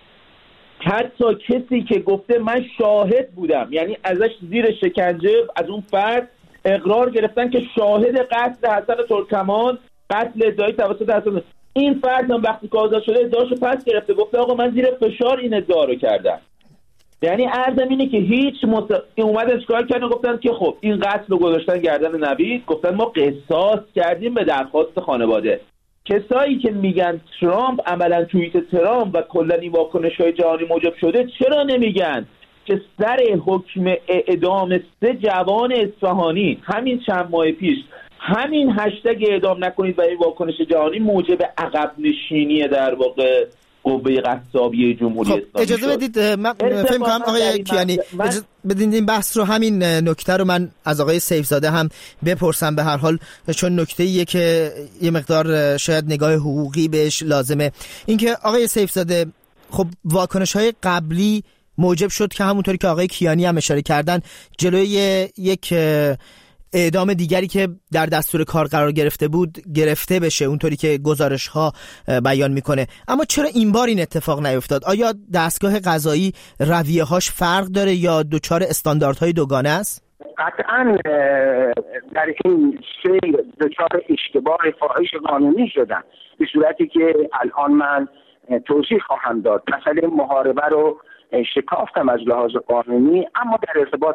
Speaker 8: حتی کسی که گفته من شاهد بودم، یعنی ازش زیر شکنجه از اون فرد اقرار گرفتن که شاهد قتل حسن ترکمان، قتل ادعایی توسط حسن، این فرد هم وقتی که آزاد شده ادعاشو پس گرفته، گفته آقا من زیر فشار این ادعا رو کردم. یعنی عرضم اینه که هیچ اومدن چیکار کردن؟ گفتن که خب این قتل رو گذاشتن گردن نوید، گفتن ما قصاص کردیم به درخواست خانواده. کسایی که میگن ترامپ عملا توییت ترامپ و کلا این واکنش‌های جهانی موجب شده، چرا نمیگن که سر حکم اعدام 3 جوان اصفهانی همین چند ماه پیش همین هشتگ اعدام نکنید و این واکنش جهانی موجب عقب نشینی در واقع قوه قصابیه جمهوری اسلامی.
Speaker 5: اجازه بدید من فکر کنم آقای کیانی بدین این بحث رو، همین نکته رو من از آقای سیفزاده هم بپرسم، به هر حال چون نکته‌ایه که یه مقدار شاید نگاه حقوقی بهش لازمه. اینکه آقای سیفزاده خب واکنش‌های قبلی موجب شد که همونطوری که آقای کیانی هم اشاره کردن جلوی یک اعدام دیگری که در دستور کار قرار گرفته بود گرفته بشه، اونطوری که گزارش ها بیان میکنه. اما چرا این بار این اتفاق نیفتاد؟ آیا دستگاه قضایی رویه هاش فرق داره یا دچار استانداردهای دوگانه است؟
Speaker 3: قطعا در این سیر دچار اشتباه فاحش قانونی شدن، به صورتی که الان من توضیح خواهم داد. مسئله محاربه رو شکافتم از لحاظ قانونی، اما در ارتباط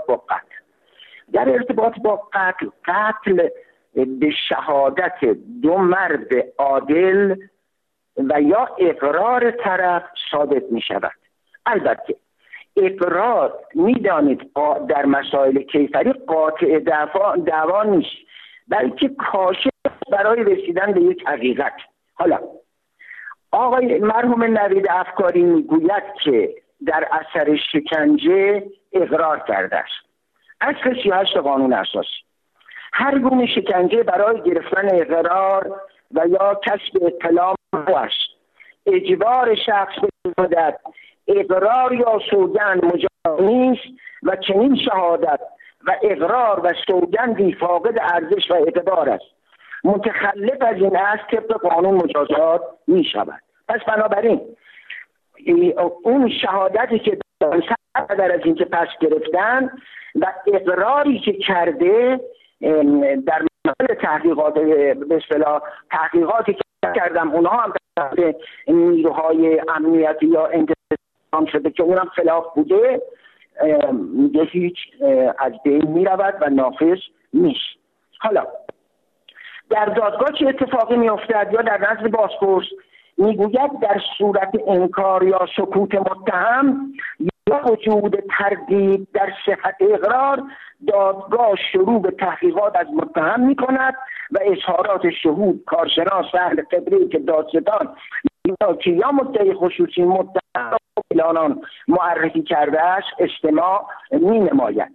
Speaker 3: با قتل به شهادت 2 مرد عادل و یا اقرار طرف ثابت می شود. البته اقرار میدانید در مسائل کیفری قاطع دعوا نیست، بلکه کاشف برای رسیدن به یک حقیقت. حالا آقای مرحوم نوید افکاری میگوید که در اثر شکنجه اقرار کرده است. اصل 38 قانون اساسی هر گونه شکنجه برای گرفتن اقرار و یا کسب اطلاع است. اجبار شخص به شهادت اقرار یا سوگند مجاز نیست و چنین شهادت و اقرار و سوگندی فاقد ارزش و اعتبار است. متخلف از این است که طبق قانون مجازات می شود. پس بنابراین اون شهادتی که بعد از اینکه پس گرفتن و اقراری که کرده در مورد تحقیقات به اصطلاح تحقیقاتی که کردم اونها هم در نیروهای امنیتی یا انتظام شده که اونم خلاف بوده، میگه هیچ از بین میرود و نافذ نیست. حالا در دادگاه چه اتفاقی میافتد یا در نزد بازپرس؟ میگوید در صورت انکار یا سکوت متهم یا وجود تردید در صحت اقرار، دادگاه شروع به تحقیقات از متهم میکند و اظهارات شهود، کارشناس، اهل خبره که دادستان یا مدعی خصوصی متهم اعلانان معرفی کرده است استماع می نماید.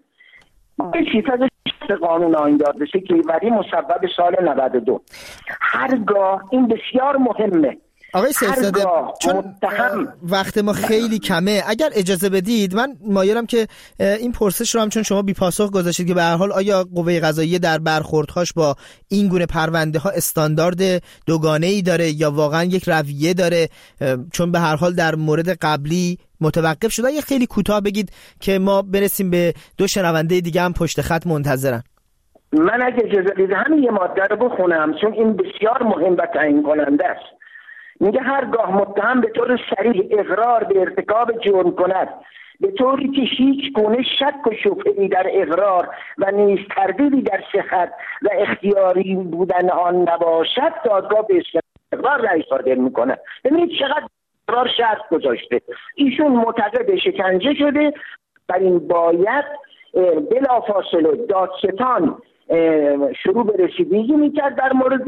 Speaker 3: چیز قانون آیین دادرسی کیفری مصوب سال 92. هرگاه این بسیار مهمه
Speaker 5: آقای سیف‌زاده، چون وقت ما خیلی کمه، اگر اجازه بدید من مایلم که این پرسش رو هم چون شما بی پاسخ گذاشتید که به هر حال آیا قوه قضاییه در برخوردهاش با این گونه پرونده ها استاندارد دوگانه‌ای داره یا واقعا یک رویه داره، چون به هر حال در مورد قبلی متوقف شده. یه خیلی کوتاه بگید که ما برسیم به دو شنونده دیگه هم پشت خط منتظرن.
Speaker 3: من اگه اجازه بدید همین یه ماده رو بخونم چون این بسیار مهم و تعیین کننده است. میگه هرگاه متهم به طور صریح اقرار به ارتکاب جرم کند به طوری که هیچ گونه شک و شبهه‌ای در اقرار و نیز تردیدی در صحت و اختیاری بودن آن نباشد، دادگاه به اقرار رأی صادر میکنه. ببینید چقدر اقرار شرط گذاشته. ایشون معتقد شکنجه شده، بر این باید بلافاصله دادستان شروع به رسیدگی میکرد در مورد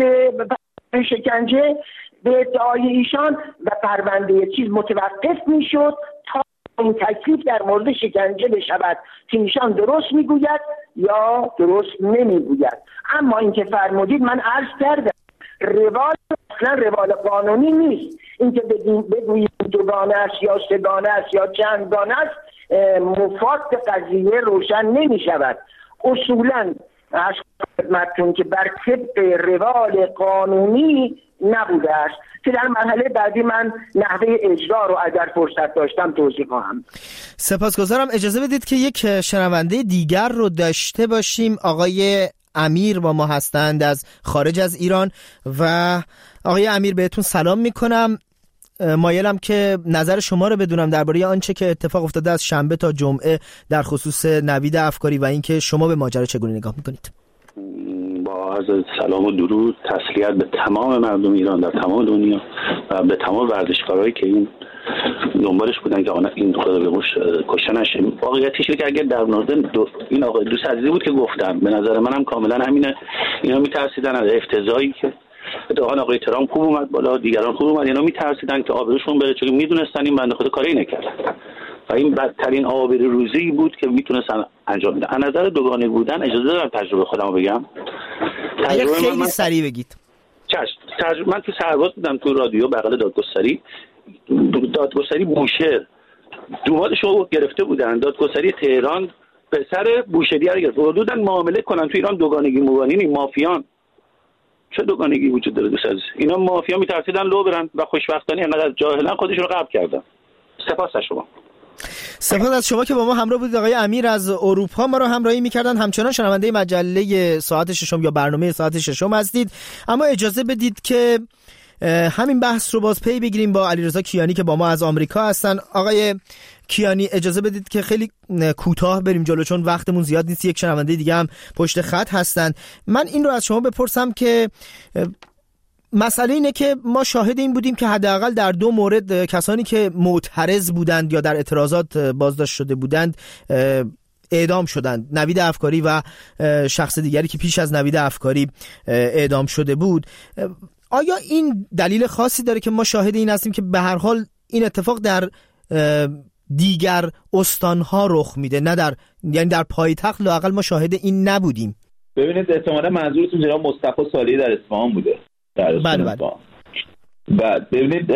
Speaker 3: شکنجه به ادعای ایشان و پرونده چیز متوقف میشد تا این تکلیف در مورد شکنجه بشود که ایشان درست میگوید یا درست نمیگوید. اما اینکه فرمودید من عرض کردم روال اصلا روال قانونی نیست. اینکه بگویید دوگانه است یا سه‌گانه است یا چندگانه است مفاد قضیه روشن نمیشود. اصولا از خدمتتون که بر طبق روال قانونی نبوده است که در مرحله بعدی من نحوه اجرا رو اگر فرصت داشتم توضیح خواهم.
Speaker 5: سپاسگزارم. اجازه بدید که یک شنونده دیگر رو داشته باشیم. آقای امیر با ما هستند از خارج از ایران. و آقای امیر بهتون سلام میکنم. مایلم که نظر شما رو بدونم درباره آنچه که اتفاق افتاده از شنبه تا جمعه در خصوص نوید افکاری و اینکه شما به ماجرا چگونه نگاه میکنید.
Speaker 11: با عرض سلام و درود، تسلیت به تمام مردم ایران در تمام دنیا و به تمام ورزشکارایی که این دنبالش بودن که این خدا به موش کشته نشه. واقعیتش که اگر در مورد این آقای دوست عزیزی بود که گفتم، به نظر منم کاملا همینه. اینا میترسیدن از افتضاحی که اتفاقا آقای ترامپ خوب اومد بالا، دیگران خوب اومد، اینا میترسیدن که آبروشون بره چون میدونستن این بنده خدا کاری نکردن و این بدترین آبروریزی بود که میتونستن انجام بدن. از نظر دوگانه بودن اجازه دارم تجربه خودمو بگم.
Speaker 5: خیلی سریع بگید.
Speaker 11: من تو سرباز بودم، تو رادیو بغل دادگستری بوشهر دومادشو گرفته بودن. دادگستری تهران پسر بوشهریه رو گرفت. حدوداً معامله کنن تو ایران دوگانگی موگانی مافیان. چه دوگانگی وجود داره دوست عزیز؟ اینا مافیا میترسیدن لو برن و خوشبختانه انقدر جاهلن خودشون رو قبل کردن. سپاس از شما.
Speaker 5: سپاس از شما که با ما همراه بودید. آقای امیر از اروپا ما رو همراهی می‌کردن. همچنان شنونده مجله ساعت ششم یا برنامه ساعت ششم هستید. اما اجازه بدید که همین بحث رو باز پی بگیریم با علیرضا کیانی که با ما از آمریکا هستن. آقای کیانی اجازه بدید که خیلی کوتاه بریم جلو چون وقتمون زیاد نیست. یک شنونده دیگه هم پشت خط هستن. من این رو از شما بپرسم که مسئله اینه که ما شاهد این بودیم که حداقل در دو مورد کسانی که معترض بودند یا در اعتراضات بازداشت شده بودند اعدام شدند. نوید افکاری و شخص دیگری که پیش از نوید افکاری اعدام شده بود. آیا این دلیل خاصی داره که ما شاهد این هستیم که به هر حال این اتفاق در دیگر استانها رخ میده، نه در یعنی در پایتخت لااقل ما شاهد این نبودیم؟
Speaker 8: ببینید احتمالاً منظورتون جناب مصطفی صالحی در اصفهان بوده.
Speaker 5: بله.
Speaker 8: و ببینید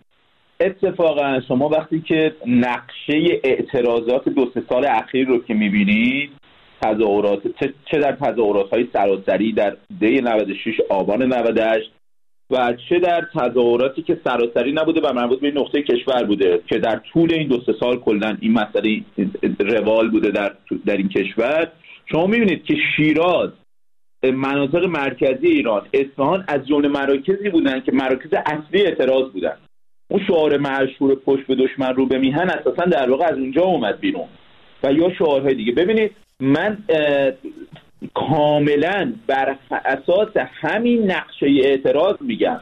Speaker 8: اتفاقا شما وقتی که نقشه اعتراضات 2-3 سال اخیر رو که میبینید، تظاهرات چه در تظاهرات‌های سراسری در دی 96 آبان 98 و چه در تظاهراتی که سراسری نبوده و مربوط به نقطه کشور بوده که در طول این 2-3 سال کلا این مسئله روال بوده در این کشور. شما می‌بینید که شیراز، مناطق مرکزی ایران، اصفهان از جمله مراکزی بودن که مراکز اصلی اعتراض بودن. اون شعار مشهور پشت به دشمن رو به میهن اساسا در واقع از اونجا اومد بیرون و یا شعارهای دیگه. ببینید من کاملا بر اساس همین نقشه اعتراض میگم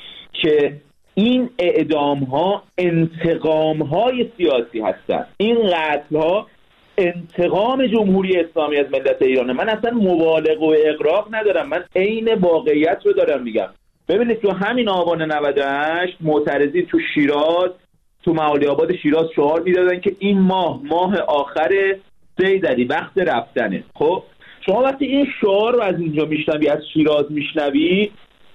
Speaker 8: که این اعدام ها انتقام های سیاسی هستن، این قتل ها انتقام جمهوری اسلامی از ملت ایرانه. من اصلا مبالغه و اغراق ندارم، من عین واقعیت رو دارم میگم. ببینید تو همین آبان 98 معترضین تو شیراز، تو معالی آباد شیراز شعار میدادن که این ماه آخر سیدعلی، وقت رفتنه. خب شما وقتی این شعار رو از اینجا میشنوی، از شیراز میشنوی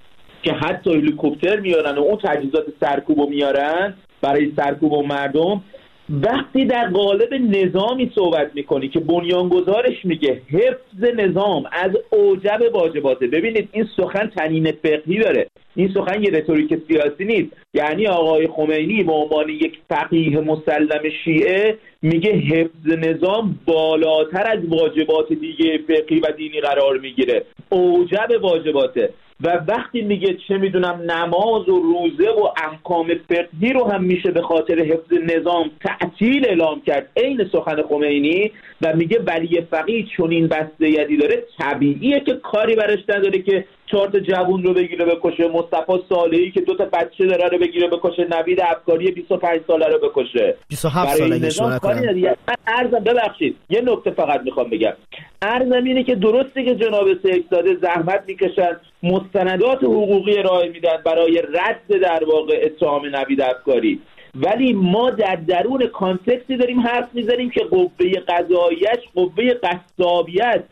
Speaker 8: که حتی هلیکوپتر میارن و اون تجهیزات سرکوبو میارن برای سرکوب مردم، وقتی در قالب نظامی صحبت میکنی که بنیانگذارش میگه حفظ نظام از اوجب واجباته. ببینید این سخن طنین فقهی داره، این سخن یه رتوریک سیاسی نیست. یعنی آقای خمینی به عنوان یک فقیه مسلم شیعه میگه حفظ نظام بالاتر از واجبات دیگه فقهی و دینی قرار میگیره، اوجب واجباته. و وقتی میگه چه میدونم نماز و روزه و احکام فقهی رو هم میشه به خاطر حفظ نظام تعطیل اعلام کرد، عین سخن خمینی، و میگه ولی فقیه چون این بسته یدی داره، طبیعیه که کاری برش نداره که 4 تا جوون رو بگیره بکشه، مصطفی صالحی که 2 تا بچه داره رو بگیره بکشه، نوید افکاری 25 ساله رو بکشه.
Speaker 5: 27 سالگیشونه کنه.
Speaker 8: من عرضم، ببخشید یه نکته فقط میخوام بگم، عرضم اینه که درسته که جناب سیف‌زاده زحمت میکشن، مستندات حقوقی ارائه میدن برای رد در واقع اتهام نوید افکاری، ولی ما در درون کانتکستی داریم حرف میزنیم که قوه قضاییش، قوه قصابیت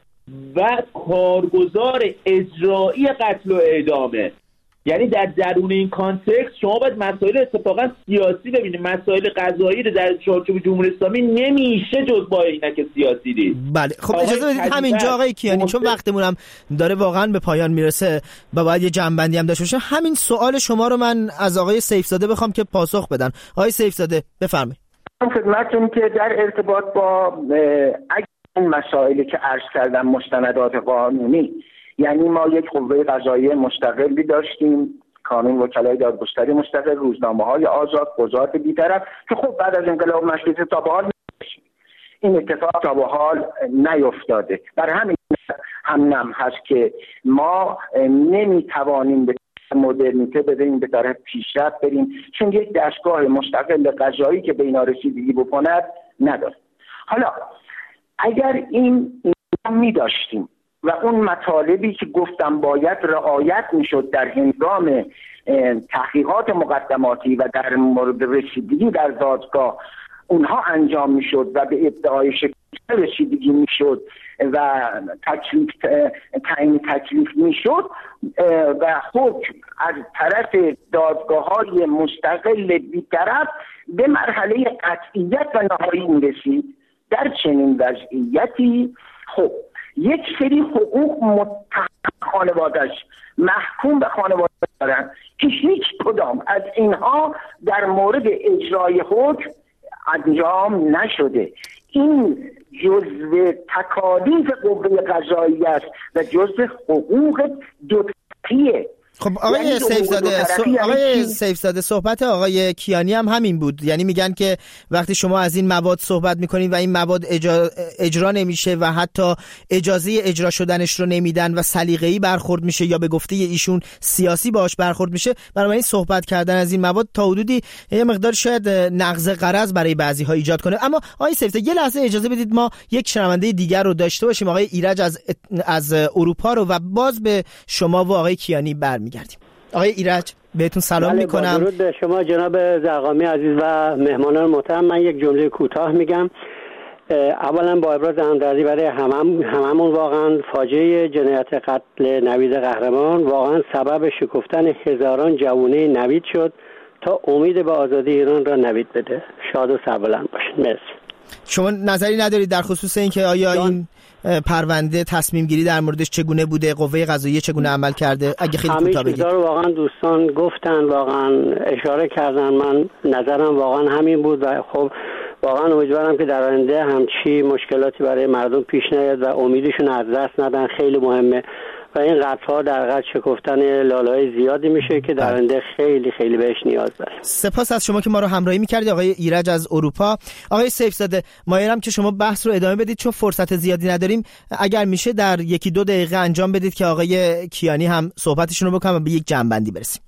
Speaker 8: و کارگزار اجرایی قتل و اعدامه. یعنی در درون این کانتکست شما باید مسائل اتفاقا سیاسی ببینید، مسائل قضایی رو در چارچوب جمهوری اسلامی نمیشه جز با عینک سیاسی دید.
Speaker 5: بله خب اجازه بدید همینجا آقای کیانی، چون وقتمون هم داره واقعا به پایان میرسه و باید یه جنبندی هم داشته باشیم، همین سوال شما رو من از آقای سیف‌زاده بخوام که پاسخ بدن. آقای سیف‌زاده بفرمایید.
Speaker 3: خدمتتون که در ارتباط با این مسائلی که عرض کردم، مستندات قانونی، یعنی ما یک قوه قضاییه مستقلی داشتیم، کانون وکلای دادگستری مستقل، روزنامه‌های آزاد، قضات بی‌طرف، که خب بعد از انقلاب مشروطه تا به حال این اتفاق تا به حال نیفتاده. برای همین هم هست که ما نمیتوانیم به مدرنیته بریم، به طرف پیشرفت بریم، چون یک دستگاه مستقل قضایی که به اینا رسیدگی بکند نداره. حالا اگر این می داشتیم و اون مطالبی که گفتم باید رعایت میشد در هنگام تحقیقات مقدماتی و در مورد رسیدگی در دادگاه اونها انجام میشد و به ادعای شکل رسیدگی میشد و تعیین تکلیف میشد و حکم از طرف دادگاه‌های مستقل بی‌طرف به مرحله قطعیت و نهایی میرسید، در چنین وضعیتی خب یک سری حقوق متهم خانواده‌اش، محکوم به خانواده دارن که هیچ کدام از اینها در مورد اجرای حکم انجام نشده. این جزء تکالیف قوه قضاییه است و جزء حقوق دوطرفیه.
Speaker 5: خب آقای سیف‌زاده صحبت آقای کیانی هم همین بود، یعنی میگن که وقتی شما از این مواد صحبت میکنید و این مواد اجرا نمیشه و حتی اجازه اجرا شدنش رو نمیدن و سلیقه‌ای برخورد میشه یا به گفته ایشون سیاسی باهاش برخورد میشه، بنابراین صحبت کردن از این مواد تا حدودی یه مقدار شاید نقض غرض برای بعضی‌ها ایجاد کنه. اما آقای سیف‌زاده یه لحظه اجازه بدید ما یک شنونده دیگر رو داشته باشیم، آقای ایرج از اروپا رو، و باز به شما و آقای کیانی برمیگردیم. آقای ایرج بهتون سلام میکنم.
Speaker 12: درود به شما جناب زرقامی عزیز و مهمانان محترم. من یک جمله کوتاه میگم. اولا با ابراز همدردی برای هممون، واقعا فاجعه جنایت قتل نوید قهرمان واقعا سبب شکفتن هزاران جوونه نوید شد تا امید به آزادی ایران را نوید بده. شاد و سربلند باشید. مرسی.
Speaker 5: شما نظری ندارید در خصوص اینکه آیا این پرونده تصمیم گیری در موردش چگونه بوده، قوه قضاییه چگونه عمل کرده؟ اگه خیلی کوتاه بگید.
Speaker 12: همین واقعا دوستان گفتن، واقعا اشاره کردن، من نظرم واقعا همین بود و خب واقعا امیدوارم که در آینده همچی مشکلاتی برای مردم پیش نیاد و امیدشون از دست ندن. خیلی مهمه و این قطعا در قطع شکفتن لاله‌های زیادی میشه که در آینده خیلی خیلی بهش نیاز داره.
Speaker 5: سپاس از شما که ما رو همراهی می‌کردید آقای ایرج از اروپا. آقای سیف‌زاده، مایلم که شما بحث رو ادامه بدید چون فرصت زیادی نداریم. اگر میشه در 1-2 دقیقه انجام بدید که آقای کیانی هم صحبتشون رو بکنن و به یک جمع‌بندی برسیم.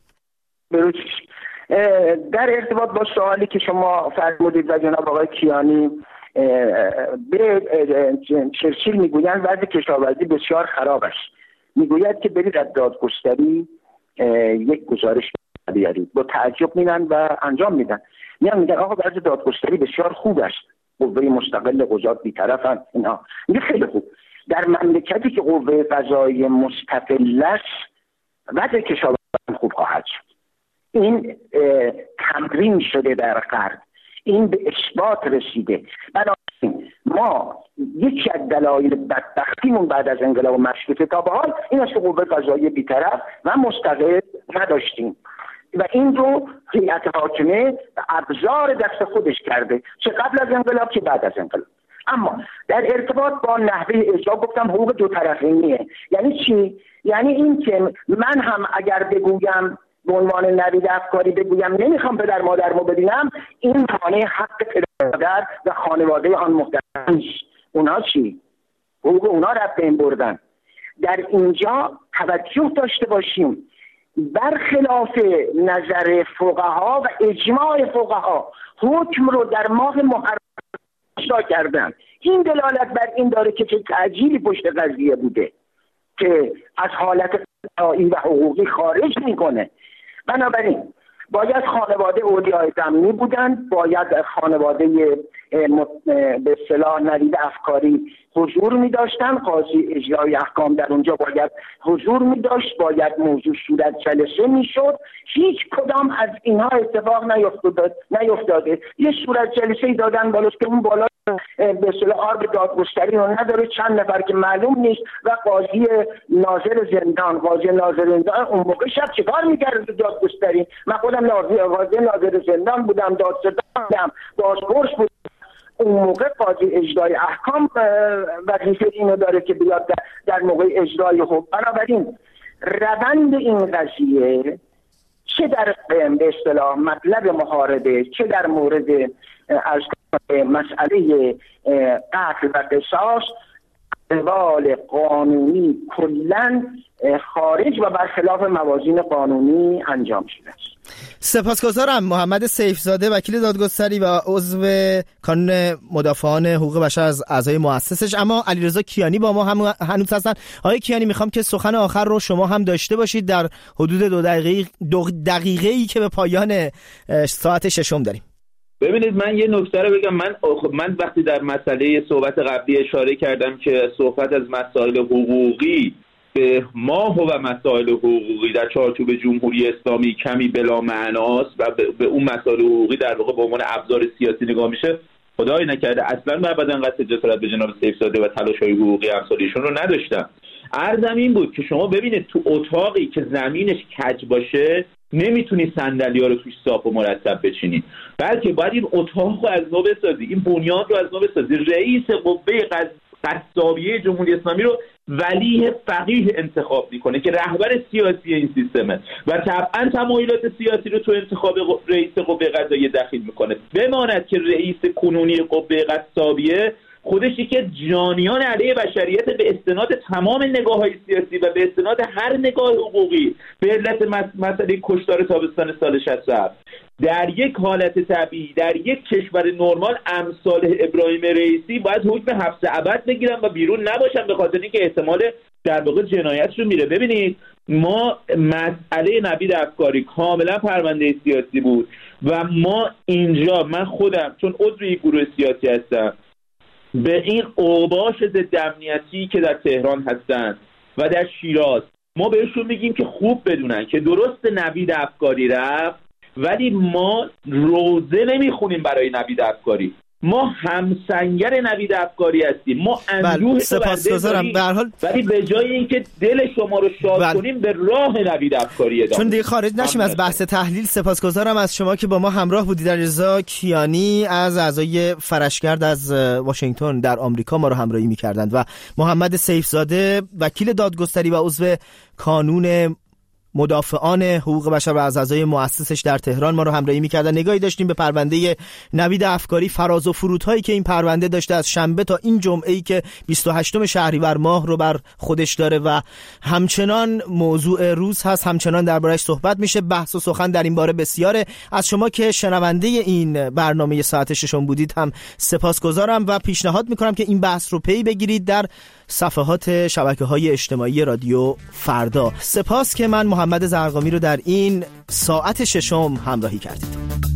Speaker 3: در ارتباط با سوالی که شما فرمودید و جناب آقای کیانی به چرچیل میگویند وضع کشاورزی بسیار خراب است. میگوید که برید از دادگستری یک گزارش بیارید. با تعجب میرن و انجام میدن. میگن آقا وضع دادگستری بسیار خوب است، قوه مستقل قضات بی‌طرفن اینا. میگه خیلی خوب. در مملکتی که قوه قضاییه مستقل است وضع کشاورزی خوب خواهد شد. این تمرین شده در غرب، این به اثبات رسیده. بنابراین ما یکی از دلایل بدبختیمون بعد از انقلاب مشروطه تا به حال این است که قوه قضاییه بی‌طرف و مستقل نداشتیم و این رو هیئت حاکمه ابزار دست خودش کرده، چه قبل از انقلاب چه بعد از انقلاب. اما در ارتباط با نحوه اجرا گفتم حقوق دو طرفینیه. یعنی چی؟ یعنی این که من هم اگر بگویم به عنوان نوید افکاری بگویم نمیخوام پدر مادرمو ببینم، این مانع حق پدر مادر و خانواده آن محترم نیست. اونا چی؟ حقوق اونا رفت بین بردن. در اینجا توجه داشته باشیم برخلاف نظر فقها و اجماع فقها حکم رو در ماه محرم اجرا کردن. این دلالت بر این داره که چه تعجیلی پشت قضیه بوده که از حالت قضایی و حقوقی خارج میکنه. بنابراین باید خانواده اولیای ضمنی بودند، باید خانواده به اصطلاح نوید افکاری حضور می داشتن، قاضی اجرای احکام در اونجا باید حضور می داشت، باید موضوع صورت جلسه می شد. هیچ کدام از اینها اتفاق نیفتاده. یه صورت جلسه دادن بالاست که اون بالا به اصطلاح آرب دادگستری رو نداره، چند نفر که معلوم نیست و قاضی ناظر زندان اون موقع شب چیکار می‌کرد دادگستری؟ من خودم قاضی ناظر زندان بودم، دادستان بودم، بازپرس بودم. اون موقع قاضی اجرای احکام وظیفه اینو داره که بیاد در موقع اجرای حکم. بنابراین روند این قضیه چه در به اصطلاح مطلب محاربه، چه در مورد از مسئله قتل و قصاص روال قانونی کلاً خارج و برخلاف موازین قانونی انجام شده است.
Speaker 5: سپاسگزارم. محمد سیف‌زاده، وکیل دادگستری و عضو کانون مدافعان حقوق بشر از اعضای مؤسسش. اما علیرضا کیانی با ما هم هنوز هستن. آقای کیانی، میخوام که سخن آخر رو شما هم داشته باشید در حدود 2 دقیقه‌ای که به پایان ساعت ششم داریم.
Speaker 8: ببینید من یه نکته رو بگم. من وقتی در مسئله صحبت قبلی اشاره کردم که صحبت از مسائل حقوقی به ماه و مسائل حقوقی در چارچوب جمهوری اسلامی کمی بلا معناست و به اون مسائل حقوقی در واقع به عنوان ابزار سیاسی نگاه میشه، خدای نکرده اصلا من ابدا قصد جسارت به جناب سیف‌زاده و تلاش‌های حقوقی امثالشون رو نداشتم. عرضم این بود که شما ببینید تو اتاقی که زمینش کج باشه نمیتونی صندلی‌ها رو توش صاف و مرتب بچینی، بلکه باید این اتاق رو از نو بسازی، این بنیاد رو از نو بسازی. رئیس قوه قضاییه جمهوری اسلامی رو ولی فقیه انتخاب میکنه که رهبر سیاسی این سیستمه و طبعا تمایلات سیاسی رو تو انتخاب رئیس قوه قضاییه دخیل میکنه. بماند که رئیس کنونی قوه قضاییه خودش که جانیان علیه بشریت به استناد تمام نگاه‌های سیاسی و به استناد هر نگاه حقوقی به علت مسئله کشتار تابستان سال 67 در یک حالت طبیعی در یک کشور نرمال امثال ابراهیم رئیسی باید حکم حبس ابد بگیرن و بیرون نباشن، به خاطر اینکه احتمال در واقع جنایتشون میره. ببینید ما مسئله نوید افکاری کاملا پرونده سیاسی بود و ما اینجا من خودم چون عضو یک گروه سیاسی هستم به این اوباش ضد امنیتی که در تهران هستن و در شیراز ما بهشون میگیم که خوب بدونن که درست نوید افکاری رفت ولی ما روزه نمیخونیم برای نوید افکاری. ما همسنگر نوید افکاری هستیم، ما اندوه
Speaker 5: سپاسگزارم. به هر حال
Speaker 8: ولی به جای اینکه دل شما رو شاد کنیم به راه نوید افکاری ادامه.
Speaker 5: چون دیگه خارج نشیم از بحث تحلیل، سپاسگزارم از شما که با ما همراه بودید. رضا کیانی از اعضای فرشگرد از واشنگتن در آمریکا ما رو همراهی می‌کردند و محمد سیفزاده وکیل دادگستری و عضو کانون مدافعان حقوق بشر و از اعضای مؤسسش در تهران ما رو همراهی می‌کردن. نگاهی داشتیم به پرونده نوید افکاری، فراز و فرودهایی که این پرونده داشته از شنبه تا این جمعه‌ای که 28 شهریور ماه رو بر خودش داره و همچنان موضوع روز هست، همچنان درباره‌اش صحبت میشه. بحث و سخن در این باره بسیاره. از شما که شنونده این برنامه ساعت ششم بودید هم سپاسگزارم و پیشنهاد می‌کنم که این بحث رو پی بگیرید در صفحات شبکه‌های اجتماعی رادیو فردا. سپاس که من محمد زرقامی رو در این ساعت ششم همراهی کردید.